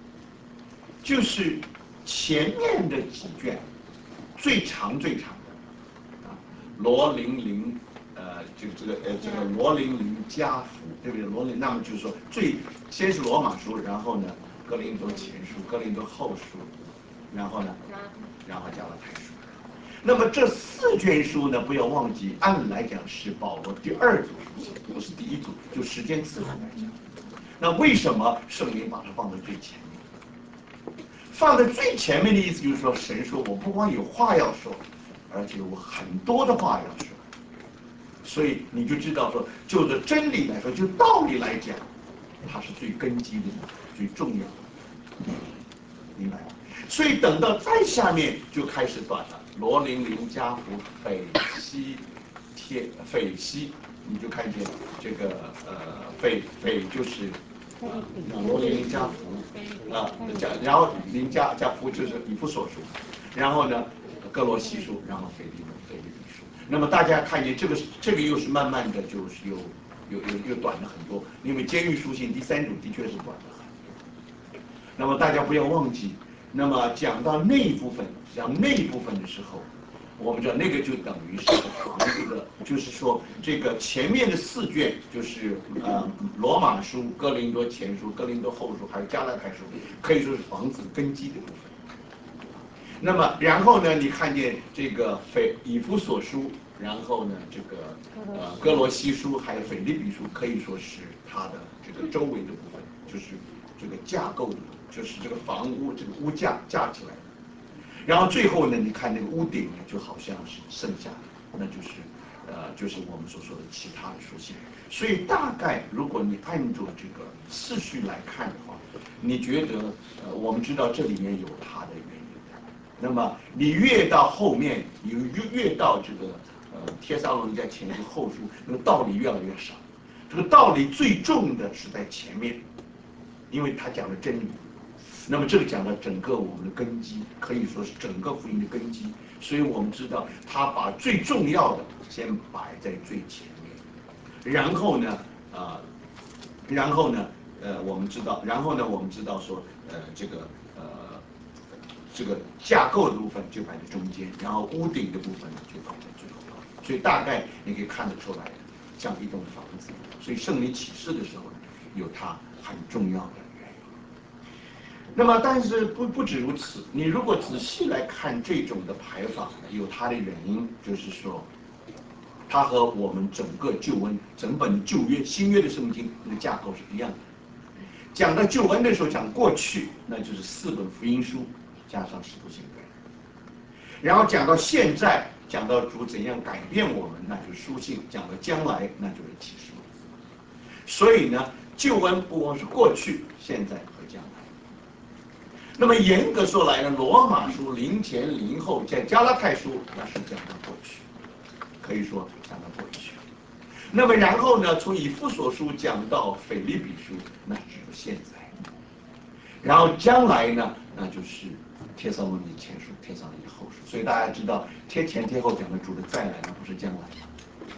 就是前面的几卷，最长最长的啊，罗琳琳，呃，这个这个呃这个罗琳琳加福，对不对？罗琳，那么就是说最先是罗马书，然后呢哥林多前书、哥林多后书，然后呢，然后加拉太书。那么这四卷书呢，不要忘记，按来讲是保罗第二组书信，不是第一组，就时间次数来讲。那为什么圣灵把它放在最前面？放在最前面的意思就是说，神说我不光有话要说，而且我很多的话要说。所以你就知道说，就着真理来说，就道理来讲，它是最根基的、最重要的，明白吗？所以等到再下面就开始短了。罗琳琳加福斐西贴斐西，你就看见这个呃斐斐就是啊罗琳琳加福啊加，然后琳加加福就是以弗所书，然后呢哥罗西书，然后腓利门腓利比书。那么大家看见这个这个又是慢慢的就是又又又又短了很多，因为监狱书信第三组的确是短了很多。那么大家不要忘记。那么讲到那一部分，讲那一部分的时候，我们知道那个就等于是房子的，就是说这个前面的四卷就是呃罗马书、哥林多前书、哥林多后书，还有加拉太书，可以说是房子根基的部分。那么然后呢，你看见这个腓以弗所书，然后呢这个呃哥罗西书，还有腓立比书，可以说是它的这个周围的部分，就是这个架构的部分。就是这个房屋，这个屋架架起来的，然后最后呢，你看那个屋顶呢，就好像是剩下的，那就是呃，就是我们所说的其他的书信。所以大概如果你按照这个次序来看的话，你觉得呃，我们知道这里面有它的原因的。那么你越到后面，你越越到这个呃帖撒罗尼迦前书后书，那个道理越来越少。这个道理最重的是在前面，因为他讲了真理。那么这个讲到整个我们的根基，可以说是整个福音的根基，所以我们知道他把最重要的先摆在最前面，然后呢，啊、呃，然后呢，呃，我们知道，然后呢，我们知道说，呃，这个呃，这个架构的部分就摆在中间，然后屋顶的部分就摆在最后，所以大概你可以看得出来，像一栋房子，所以圣灵启示的时候呢，有它很重要的。那么，但是不不止如此，你如果仔细来看这种的排法，有它的原因，就是说，它和我们整个救恩、整本旧约、新约的圣经那个架构是一样的。讲到救恩的时候，讲过去，那就是四本福音书加上使徒行传；然后讲到现在，讲到主怎样改变我们，那就是书信；讲到将来，那就是启示录。所以呢，救恩不光是过去、现在和将来。那么严格说来呢，罗马书零前零后加加拉太书，那是讲到过去，可以说讲到过去。那么然后呢，从以弗所书讲到腓立比书，那是指现在。然后将来呢，那就是帖撒罗尼前书、帖撒罗尼后书。所以大家知道，贴前贴后讲的主的再来，那不是将来。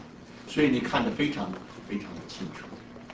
所以你看得非常非常的清楚。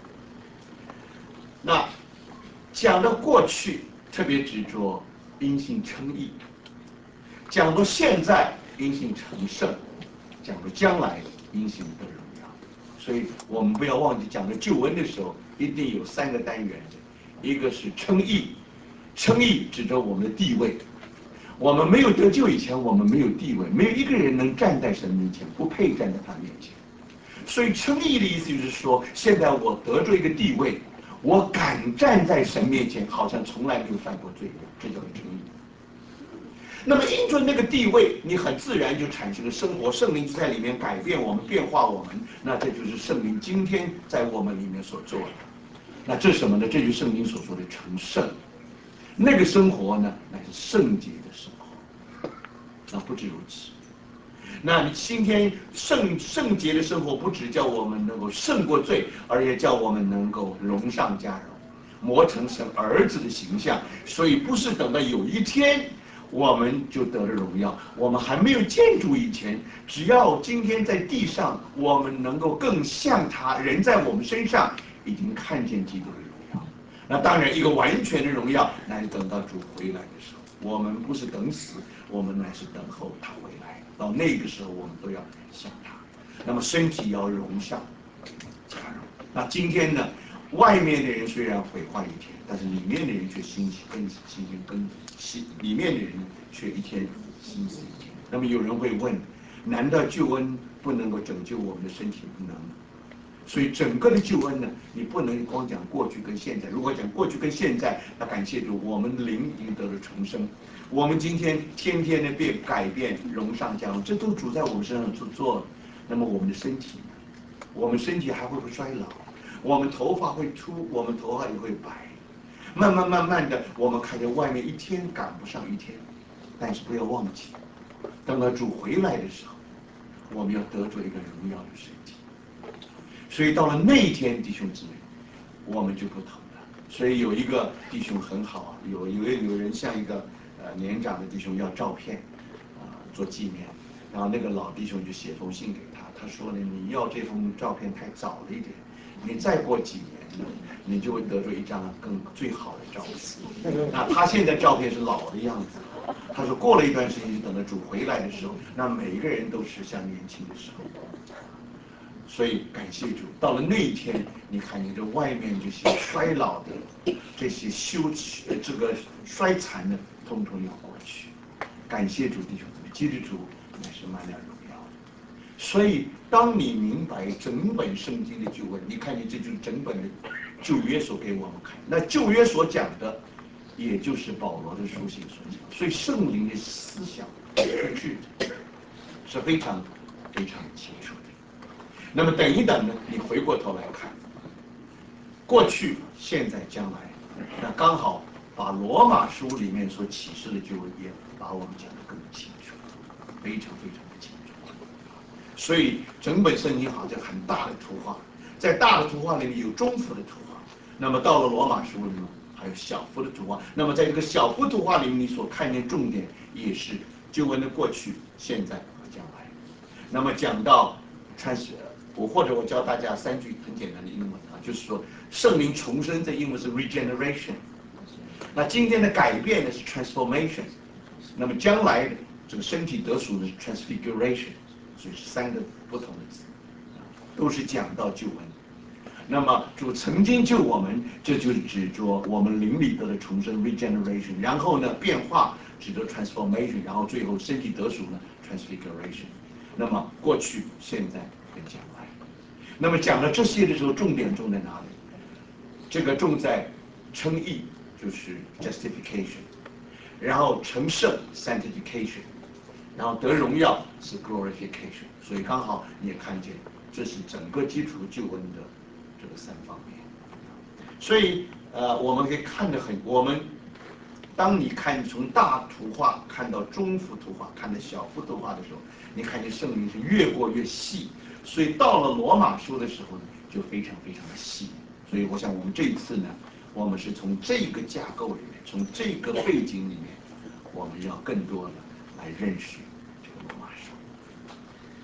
那讲到过去，特别执着因信称义；讲到现在，因信成圣；讲到将来，因信得荣耀。所以我们不要忘记，讲到救恩的时候，一定有三个单元，一个是称义，称义指着我们的地位。我们没有得救以前，我们没有地位，没有一个人能站在神面前，不配站在他面前。所以称义的意思就是说，现在我得着一个地位，我敢站在神面前，好像从来没有犯过罪一样，这叫做称义。那么因着那个地位，你很自然就产生了生活，圣灵就在里面改变我们、变化我们。那这就是圣灵今天在我们里面所做的。那这是什么呢？这就是圣经所说的成圣。那个生活呢，乃是圣洁的生活。那不止如此。那你今天圣圣洁的生活，不只叫我们能够胜过罪，而也叫我们能够荣上加荣，磨成神儿子的形象。所以不是等到有一天我们就得了荣耀，我们还没有见主以前，只要今天在地上，我们能够更像他，人在我们身上已经看见基督的荣耀。那当然，一个完全的荣耀，乃是等到主回来的时候。我们不是等死，我们乃是等候他回来。到那个时候，我们都要像他。那么身体要荣上加荣。那今天呢，外面的人虽然毁坏一天，但是里面的人却兴起更新鲜更新，里面的人却一天新死一天。那么有人会问，难道救恩不能够拯救我们的身体？不能。所以整个的救恩呢，你不能光讲过去跟现在。如果讲过去跟现在，那感谢主，我们的灵已经得了重生。我们今天天天的变改变，荣上加荣，这都主在我们身上做做了。那么我们的身体呢？我们身体还会不会衰老？我们头发会秃，我们头发也会白。慢慢慢慢的，我们看见外面一天赶不上一天。但是不要忘记，等到主回来的时候，我们要得着一个荣耀的身体。所以到了那一天，弟兄姊妹，我们就不同了。所以有一个弟兄很好啊，有有有人向一个呃年长的弟兄要照片，啊、呃、做纪念，然后那个老弟兄就写封信给他，他说呢，你要这封照片太早了一点，你再过几年呢，你就会得着一张更最好的照片。那他现在照片是老的样子，他说过了一段时间，就等到主回来的时候，那每一个人都是像年轻的时候。所以感谢主，到了那一天，你看你这外面这些衰老的、这些羞耻、这个衰残的，通通要过去。感谢主，弟兄姊妹，基督徒乃是满了荣耀的。所以，当你明白整本圣经的救恩，你看见这就是整本的旧约所给我们看。那旧约所讲的，也就是保罗的书信所讲。所以，圣灵的思想和智是非常非常清楚的。那么等一等呢？你回过头来看，过去、现在、将来，那刚好把罗马书里面所启示的救恩也把我们讲得更清楚，非常非常的清楚。所以整本圣经好像很大的图画，在大的图画里面有中幅的图画，那么到了罗马书里面还有小幅的图画。那么在这个小幅图画里面，你所看见重点也是救恩的过去、现在和将来。那么讲到开始。我或者我教大家三句很简单的英文啊，就是说圣灵重生，这英文是 regeneration。那今天的改变呢是 transformation。那么将来的这个身体得赎的是 transfiguration。所以是三个不同的字，都是讲到救恩。那么主曾经救我们，这就是指着我们灵里得的重生 regeneration。然后呢变化指着 transformation， 然后最后身体得赎呢 transfiguration。那么过去、现在跟将来。那么讲了这些的时候，重点重在哪里？这个重在称义，就是 justification， 然后成圣 sanctification， 然后得荣耀是 glorification。所以刚好你也看见，这是整个基础救恩的这个三方面。所以呃，我们可以看得很，我们当你看从大图画看到中幅图画，看到小幅图画的时候，你看见圣灵是越过越细。所以到了罗马书的时候呢，就非常非常的细。所以我想我们这一次呢，我们是从这个架构里面，从这个背景里面，我们要更多的来认识这个罗马书。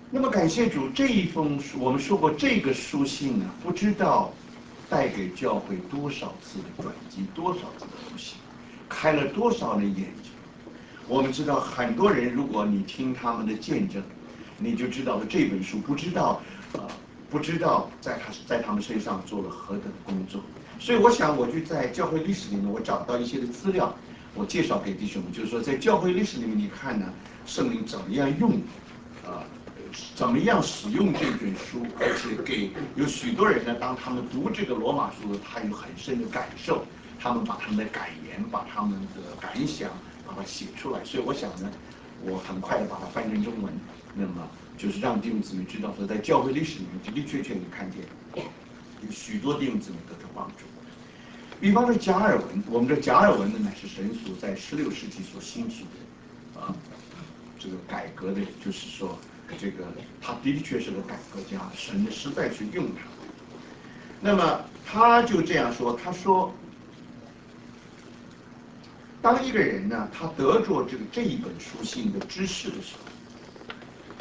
那么感谢主，这一封书我们说过，这个书信呢，不知道带给教会多少次的转机，多少次的复兴，开了多少人眼睛。我们知道很多人，如果你听他们的见证，你就知道了这本书不知道，呃，不知道在他在他们身上做了何等工作。所以我想，我就在教会历史里面，我找到一些的资料，我介绍给弟兄们，就是说，在教会历史里面，你看呢，圣灵怎么样用，啊、呃，怎么样使用这卷书，而且给有许多人呢，当他们读这个罗马书，他有很深的感受，他们把他们的感言，把他们的感想，把它写出来。所以我想呢，我很快的把它翻成中文，那么就是让弟兄姊妹知道说，在教会历史里面的的确确你看见有许多弟兄姊妹得到帮助。比方说加尔文，我们这加尔文呢，乃是神所在十六世纪所兴起的，啊，这个改革的，就是说，这个他的确是个改革家，神实在是用他。那么他就这样说，他说，当一个人呢，他得着这个这一本书信的知识的时候，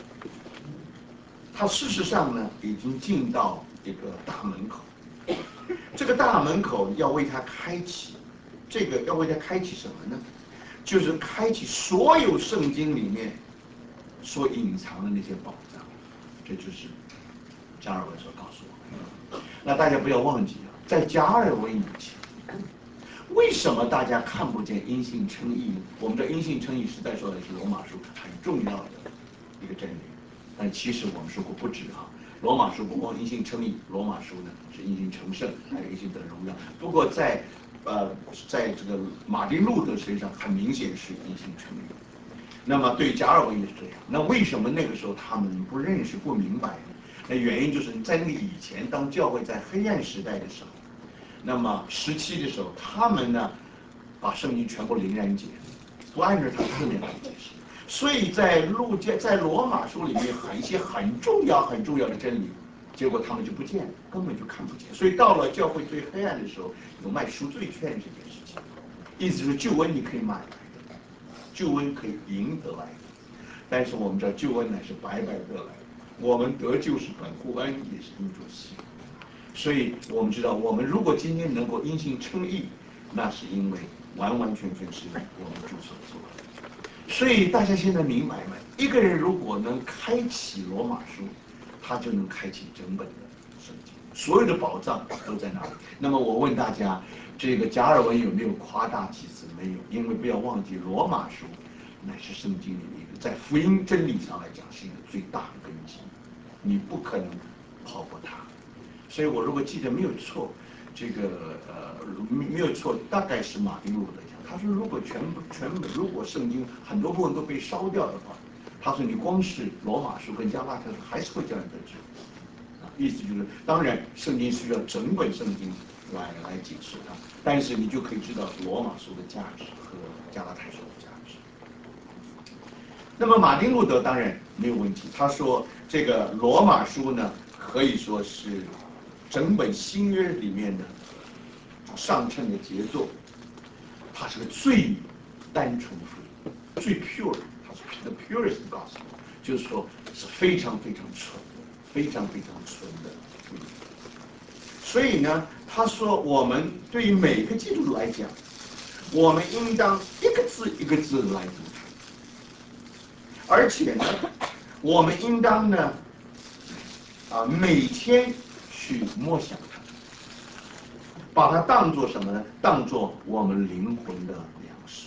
他事实上呢，已经进到一个大门口。这个大门口要为他开启，这个要为他开启什么呢？就是开启所有圣经里面所隐藏的那些宝藏。这就是加尔文所告诉我们。那大家不要忘记了，在加尔文以前，为什么大家看不见因信称义呢？我们的因信称义实在说的是罗马书很重要的一个真理，但其实我们说过不止啊。罗马书不光因信称义，罗马书呢是因信成圣，还有因信得荣耀。不过在呃，在这个马丁路德身上，很明显是因信称义。那么对加尔文也是这样。那为什么那个时候他们不认识、不明白呢？那原因就是在那个以前，当教会在黑暗时代的时候，那么时期的时候，他们呢把圣经全部凌然解，不按照它字面来解释。所以在路加在罗马书里面，很一些很重要、很重要的真理，结果他们就不见了，根本就看不见。所以到了教会最黑暗的时候，有卖赎罪券这件事情，意思是救恩你可以买来的，救恩可以赢得来的，但是我们知道救恩乃是白白得来的，我们得救是本乎恩，也是因着信。所以我们知道，我们如果今天能够因信称义，那是因为完完全全是我们主所做的。所以大家现在明白吗？一个人如果能开启罗马书，他就能开启整本的圣经，所有的宝藏都在那里。那么我问大家，这个加尔文有没有夸大其词？没有，因为不要忘记，罗马书乃是圣经里面一个在福音真理上来讲是一个最大的根基，你不可能跑过它。所以我如果记得没有错，这个呃没有错，大概是马丁路德讲，他说如果全部全部如果圣经很多部分都被烧掉的话，他说你光是罗马书跟加拉太书还是会叫人得救。啊，意思就是，当然圣经需要整本圣经来来解释它，但是你就可以知道罗马书的价值和加拉太书的价值。那么马丁路德当然没有问题，他说这个罗马书呢可以说是整本新约里面的上乘的杰作，它是个最单纯福音，最 pure， 它是 the purest gospel， 就是说是非常非常纯的，非常非常纯的福音。所以呢，他说我们对于每个基督徒来讲，我们应当一个字一个字来读它，而且呢，我们应当呢，啊，每天去默想它，把它当作什么呢？当作我们灵魂的粮食。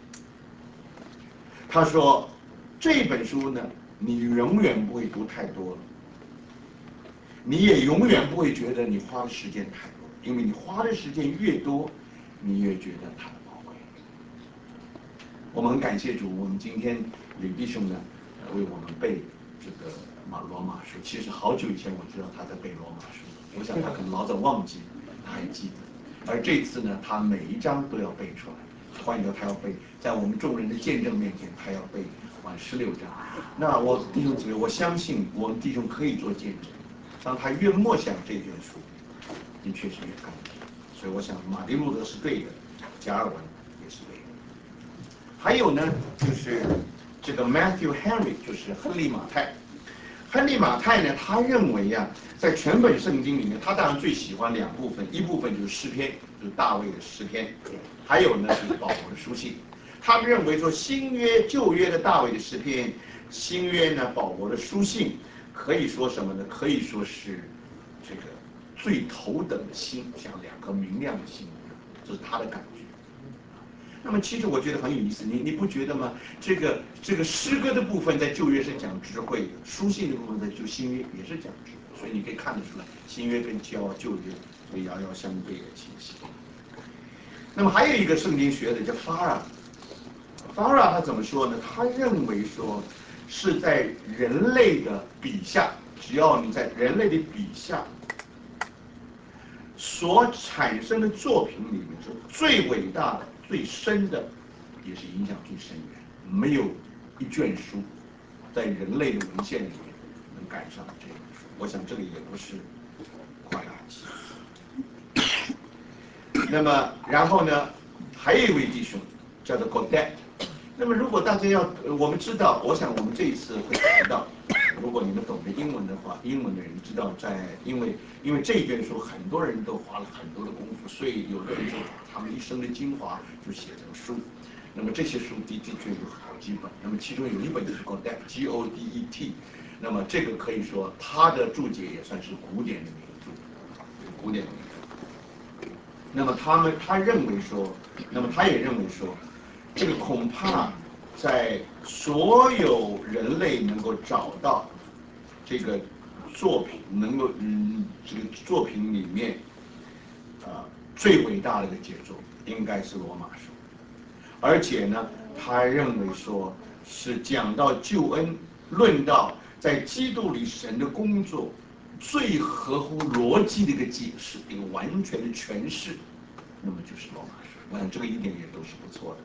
他说，这本书呢，你永远不会读太多了，你也永远不会觉得你花的时间太多，因为你花的时间越多，你越觉得它的宝贵。我们很感谢主，我们今天吕弟兄呢，为我们背这个马罗马书。其实好久以前我知道他在背罗马书，我想他可能老早忘记，他还记得。而这次呢，他每一章都要背出来。换言之，他要背，在我们众人的见证面前，他要背完十六章。那我弟兄姊妹，我相信我们弟兄可以做见证。当他越默想这卷书，的确是越看得见。所以我想，马丁路德是对的，加尔文也是对的。还有呢，就是这个 Matthew Henry， 就是亨利马太。 亨利马太呢，他认为呀、啊，在全本圣经里面，他当然最喜欢两部分，一部分就是诗篇，就是大卫的诗篇，还有呢就是保罗的书信。他们认为说，新约、旧约的大卫的诗篇，新约呢保罗的书信，可以说什么呢？可以说是这个最头等的星，像两颗明亮的星，这是他的感觉。那么其实我觉得很有意思，你你不觉得吗？这个这个诗歌的部分在旧约是讲智慧的，书信的部分在就新约也是讲智慧，所以你可以看得出来，新约跟旧旧约所以遥遥相对的清晰。那么还有一个圣经学者叫 Farah，Farah 他怎么说呢？他认为说是在人类的笔下，只要你在人类的笔下所产生的作品里面，是最伟大的。最深的，也是影响最深远。没有一卷书在人类的文献里面能赶上这本书。我想这个也不是夸大其词。那么，然后呢，还有一位弟兄叫做 Godet。那么，如果大家要，我们知道，我想我们这一次会提到，如果你们懂得英文的话，英文的人知道在，因为因为这一卷书很多人都花了很多的功夫，所以有的人就把他们一生的精华就写成书。那么这些书的的确有好几本，那么其中有一本就是 Godet G O D E T， 那么这个可以说他的注解也算是古典的名著，古典的名著。那么他们他认为说，那么他也认为说，这个恐怕在所有人类能够找到这个作品，能够嗯这个作品里面，啊、呃、最伟大的一个杰作应该是罗马书，而且呢，他认为说是讲到救恩，论到在基督里神的工作最合乎逻辑的一个解释，一个完全的诠释，那么就是罗马书。我想这个一点也都是不错的。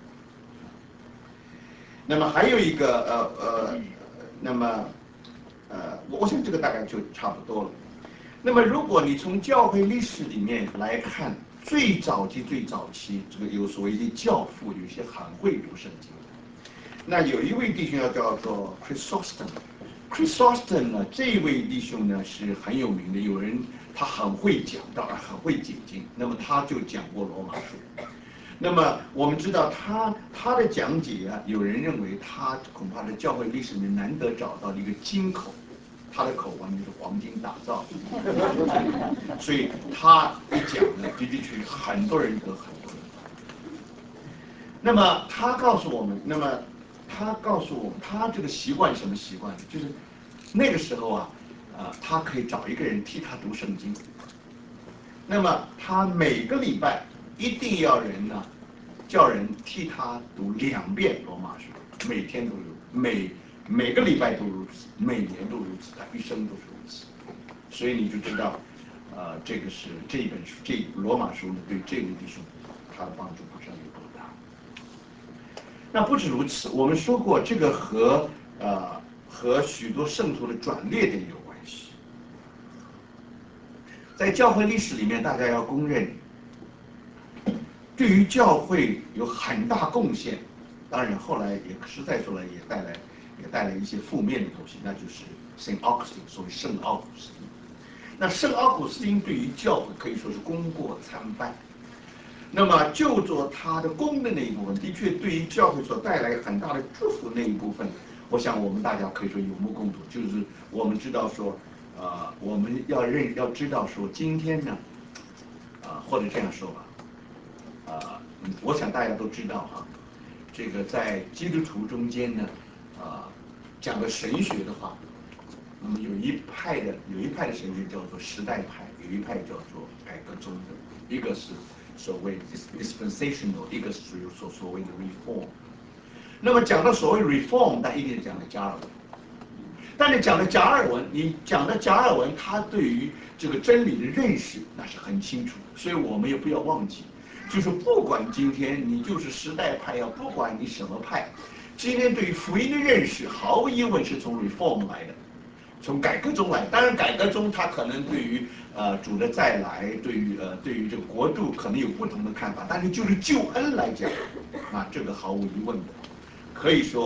那么还有一个呃呃，那么呃，我想这个大概就差不多了。那么如果你从教会历史里面来看，最早期最早期，这个有所谓的教父，有些很会读圣经的。那有一位弟兄要叫做 Chrysostom，Chrysostom 呢，这位弟兄呢是很有名的，有人他很会讲，当然很会解经，那么他就讲过罗马书。那么我们知道他他的讲解啊，有人认为他恐怕在教会历史里面难得找到一个金口，他的口完全是黄金打造，所以他一讲呢，的的确确很多人得很多人。那么他告诉我们，那么他告诉我们，他这个习惯什么习惯呢？就是那个时候啊，啊，他可以找一个人替他读圣经。那么他每个礼拜一定要人呢，叫人替他读两遍罗马书，每天都有，每每个礼拜都如此，每年都如此，他一生都是如此。所以你就知道，呃，这个是这一本书，这罗马书呢，对这位弟兄他的帮助不知道有多大。那不止如此，我们说过，这个和呃和许多圣徒的转捩点有关系。在教会历史里面，大家要公认，对于教会有很大贡献。当然，后来也实在说来，也带来也带来一些负面的东西，那就是 Saint Augustine， 所谓圣奥古斯丁。那圣奥古斯丁对于教会可以说是功过参半。那么就做他的功的那一部分，的确对于教会所带来很大的祝福那一部分，我想我们大家可以说有目共睹。就是我们知道说，呃，我们要认要知道说，今天呢，啊、呃，或者这样说吧，啊、呃，我想大家都知道啊，这个在基督徒中间呢，啊、呃，讲个神学的话，那么有一派的有一派的神学叫做时代派，有一派叫做改革宗的，一个是所谓 dispensational， 一个是所所谓的 reform。那么讲到所谓 reform， 但一定是讲的加尔文。但是讲的加尔文，你讲的加尔文，他对于这个真理的认识那是很清楚的，所以我们也不要忘记，就是不管今天你就是时代派呀，不管你什么派，今天对于福音的认识，毫无疑问是从 reform 来的。从改革中来，当然改革中他可能对于呃主的再来，对于呃对于这个国度可能有不同的看法，但是就是救恩来讲，啊这个毫无疑问的，可以说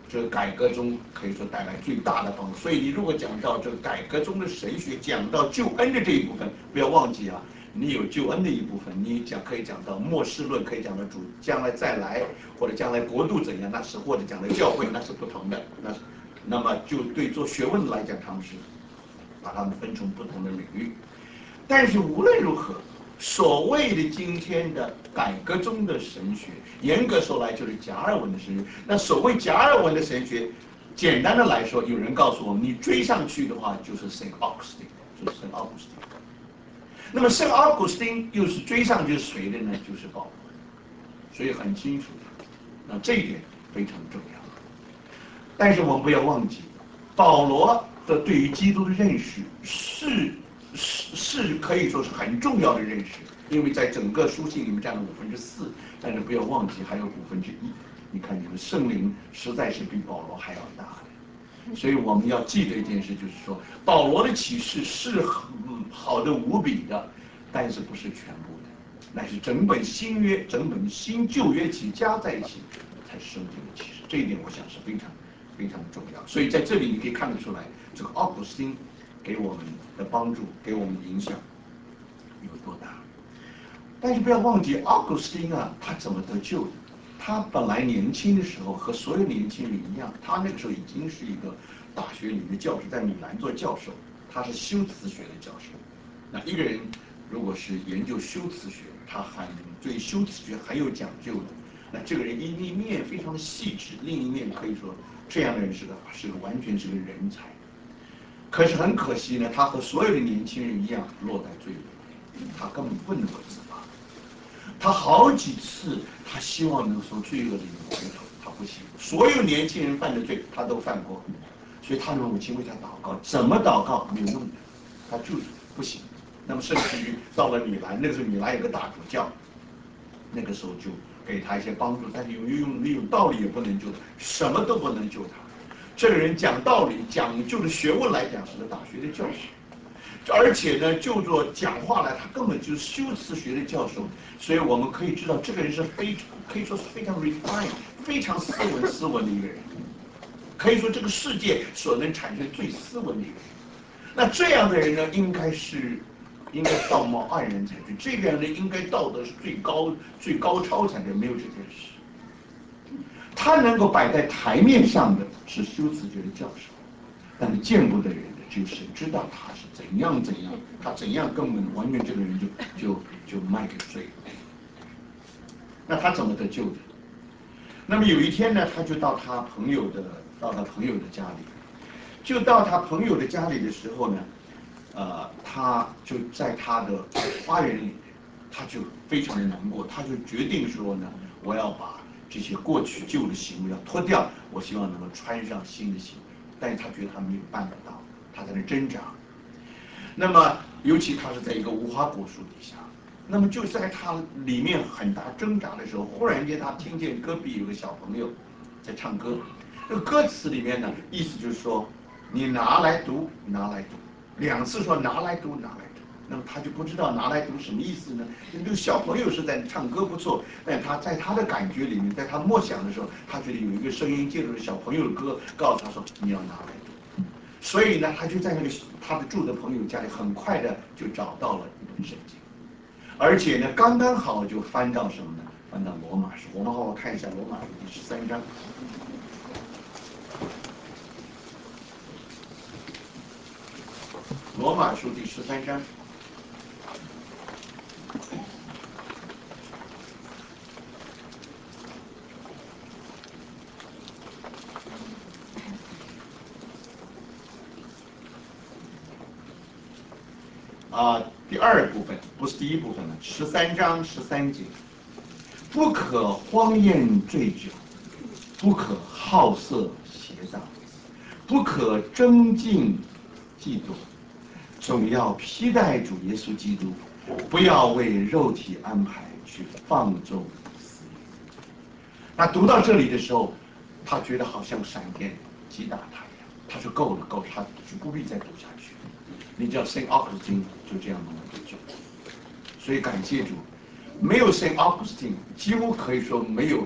这个改革中可以说带来最大的帮助。所以你如果讲到这个改革中的神学，讲到救恩的这一部分，不要忘记啊，你有救恩的一部分，你讲可以讲到末世论，可以讲到主将来再来，或者将来国度怎样，那是或者讲到教会，那是不同的。那是那么就对做学问来讲，他们是把它们分成不同的领域。但是无论如何，所谓的今天的改革中的神学，严格说来就是加尔文的神学。那所谓加尔文的神学，简单的来说，有人告诉我们，你追上去的话，就是 Saint Augustine， 就是圣奥古斯丁。那么圣奥古斯丁又是追上去谁的呢？就是保罗。所以很清楚的，那这一点非常重要。但是我们不要忘记，保罗的对于基督的认识是是是可以说是很重要的认识，因为在整个书信里面占了五分之四，但是不要忘记还有五分之一。你看，这个圣灵实在是比保罗还要大的，所以我们要记得一件事，就是说保罗的启示是很好的无比的，但是不是全部的，乃是整本新约、整本新旧约起加在一起才是圣经的启示。这一点我想是非常非常重要。所以在这里你可以看得出来，这个奥古斯丁给我们的帮助，给我们的影响有多大。但是不要忘记，奥古斯丁啊，他怎么得救的？他本来年轻的时候和所有年轻人一样，他那个时候已经是一个大学里面的教授，在米兰做教授，他是修辞学的教授。那一个人如果是研究修辞学，他很对修辞学很有讲究的，那这个人一一面非常的细致，另一面可以说这样的人是个是个完全是个人才。可是很可惜呢，他和所有的年轻人一样落在罪里，他根本不能够自拔。他好几次，他希望能从罪恶里面回头，他不行。所有年轻人犯的罪，他都犯过，所以他的母亲为他祷告，怎么祷告没有用的，他就是不行。那么甚至于到了米兰，那个时候米兰有个大主教，那个时候就给他一些帮助，但是有用没有道理也不能救他，什么都不能救他。这个人讲道理，讲究的学问来讲是个大学的教授，而且呢，就做讲话来，他根本就是修辞学的教授，所以我们可以知道，这个人是非常可以说是非常 refined、非常斯文斯文的一个人，可以说这个世界所能产生最斯文的一个人。那这样的人呢，应该是应该道貌岸然才对，这个样的人应该道德是最高最高超才对，没有这件事。他能够摆在台面上的是修辞学的教授，但是见不得人的只有神知道他是怎样怎样，他怎样根本完全这个人就就就卖给罪了。那他怎么得救的？那么有一天呢，他就到他朋友的到他朋友的家里，就到他朋友的家里的时候呢，呃，他就在他的花园里面，他就非常的难过，他就决定说呢，我要把这些过去旧的行为要脱掉，我希望能够穿上新的行为。但是他觉得他没有办得到，他在那挣扎。那么，尤其他是在一个无花果树底下，那么就在他里面很大挣扎的时候，忽然间他听见隔壁有个小朋友在唱歌。这个歌词里面呢，意思就是说，你拿来读，拿来读，两次说拿来读，拿来读。那么他就不知道拿来读什么意思呢？因为这个小朋友是在唱歌不错，但他在他的感觉里面，在他默想的时候，他觉得有一个声音借助小朋友的歌，告诉他说你要拿来读。所以呢，他就在那个他的住的朋友家里，很快的就找到了一本圣经，而且呢，刚刚好就翻到什么呢？翻到罗马书。我们好好看一下罗马书第十三章。罗马书第十三章。啊，第二部分不是第一部分了，十三章十三节，不可荒宴醉酒，不可好色邪荡，不可争竞嫉妒，总要披戴主耶稣基督，不要为肉体安排去放纵私欲。那读到这里的时候，他觉得好像闪电击打他一样，他说够了，够了，他就不必再读下去。你知道圣奥古斯丁就这样慢慢得救，所以感谢主，没有圣奥古斯丁，几乎可以说没有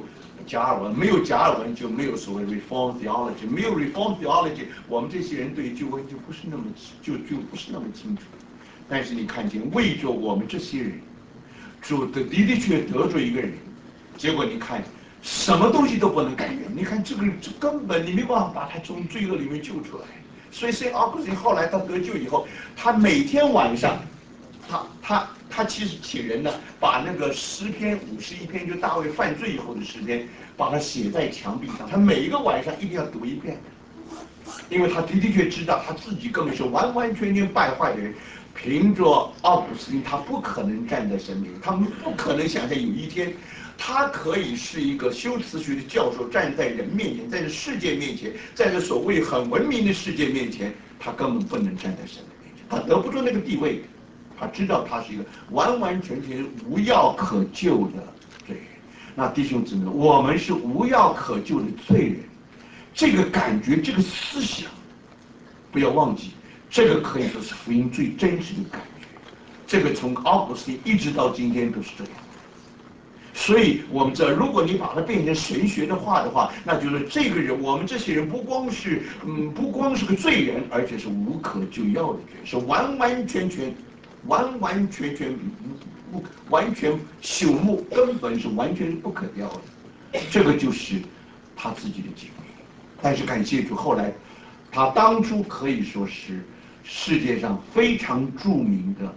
加尔文，没有加尔文就没有所谓 Reform Theology， 没有 Reform Theology， 我们这些人对救恩就不是那么就就不是那么清楚。但是你看见为着我们这些人，主的的的确得着一个人，结果你看什么东西都不能改变。你看这个这根本你没办法把他从罪恶里面救出来。所以圣奥古斯丁后来他得救以后，他每天晚上，他他他其实请人呢，把那个诗篇五十一篇，就大卫犯罪以后的诗篇，把它写在墙壁上。他每一个晚上一定要读一遍，因为他的的确知道他自己根本是完完全全败坏的人。凭着奥古斯丁，他不可能站在神面前，他们不可能想象有一天，他可以是一个修辞学的教授，站在人面前，在这世界面前，在这所谓很文明的世界面前，他根本不能站在神的面前，他得不住那个地位。他知道他是一个完完全全无药可救的罪人。那弟兄姊妹，我们是无药可救的罪人，这个感觉，这个思想，不要忘记。这个可以说是福音最真实的感觉，这个从奥古斯丁一直到今天都是这样。所以我们知道，如果你把它变成神学的话的话，那就是这个人，我们这些人不光是嗯不光是个罪人，而且是无可救药的罪，是完完全全、完完全全不完全朽木，根本是完全是不可药的。这个就是他自己的经历。但是感谢主，后来他当初可以说是世界上非常著名的、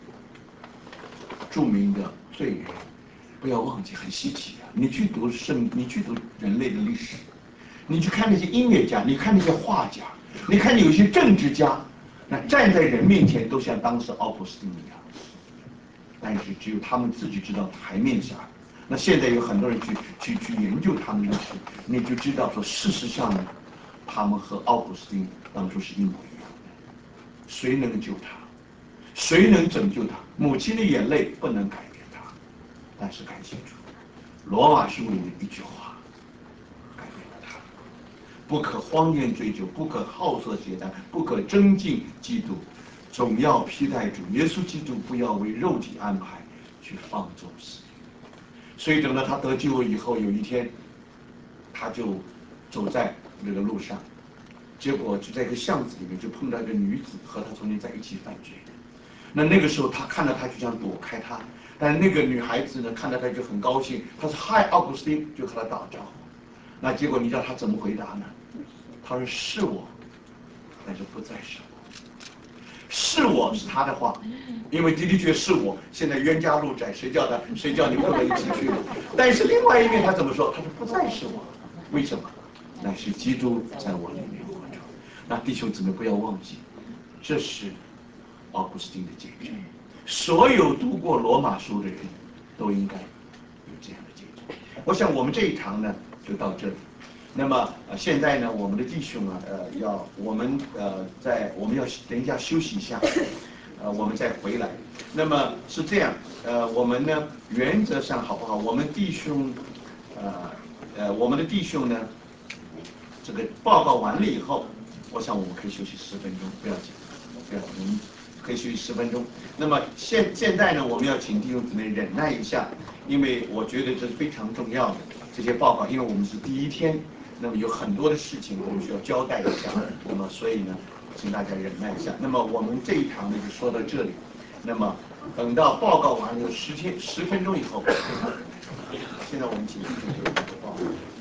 著名的罪人。不要忘记，很稀奇啊！你去读圣，你去读人类的历史，你去看那些音乐家，你看那些画家，你看有些政治家，那站在人面前都像当时奥古斯丁一样，但是只有他们自己知道台面下。那现在有很多人去去去研究他们的历史，你就知道说，事实上呢，他们和奥古斯丁当初是一模一样的。谁能救他？谁能拯救他？母亲的眼泪不能改变他，但是感谢主，罗马书里的一句话改变了他：不可荒宴追究，不可好色邪谈，不可争竞嫉妒，总要披戴主耶稣基督，不要为肉体安排去放纵私欲。所以等到他得救以后，有一天，他就走在那个路上，结果就在一个巷子里面就碰到一个女子，和他曾经在一起犯罪。那那个时候他看到他就想躲开他，但那个女孩子呢看到他就很高兴，他说嗨奥古斯丁，就和他打招呼。那结果你知道他怎么回答呢？他说是我，但是不再是我。是我是他的话，因为的的确是我。现在冤家路窄，谁叫他谁叫你不能一起去？但是另外一面他怎么说？他说不再是我，为什么？乃是基督在我里面活着。那弟兄姊妹不要忘记，这是奥古斯丁的见证。所有读过罗马书的人都应该有这样的见证。我想我们这一堂呢就到这里。那么呃现在呢，我们的弟兄啊，呃要我们呃在我们要等一下休息一下，呃我们再回来。那么是这样，呃我们呢原则上好不好？我们弟兄，呃呃我们的弟兄呢，这个报告完了以后，我想我们可以休息十分钟，不要紧，不要紧，我们可以休息十分钟。那么现现在呢，我们要请弟兄姊妹忍耐一下，因为我觉得这是非常重要的这些报告，因为我们是第一天。那么有很多的事情我们需要交代一下，那么所以呢，请大家忍耐一下。那么我们这一堂呢就说到这里，那么等到报告完了十天十分钟以后，现在我们请弟兄给我们做报告。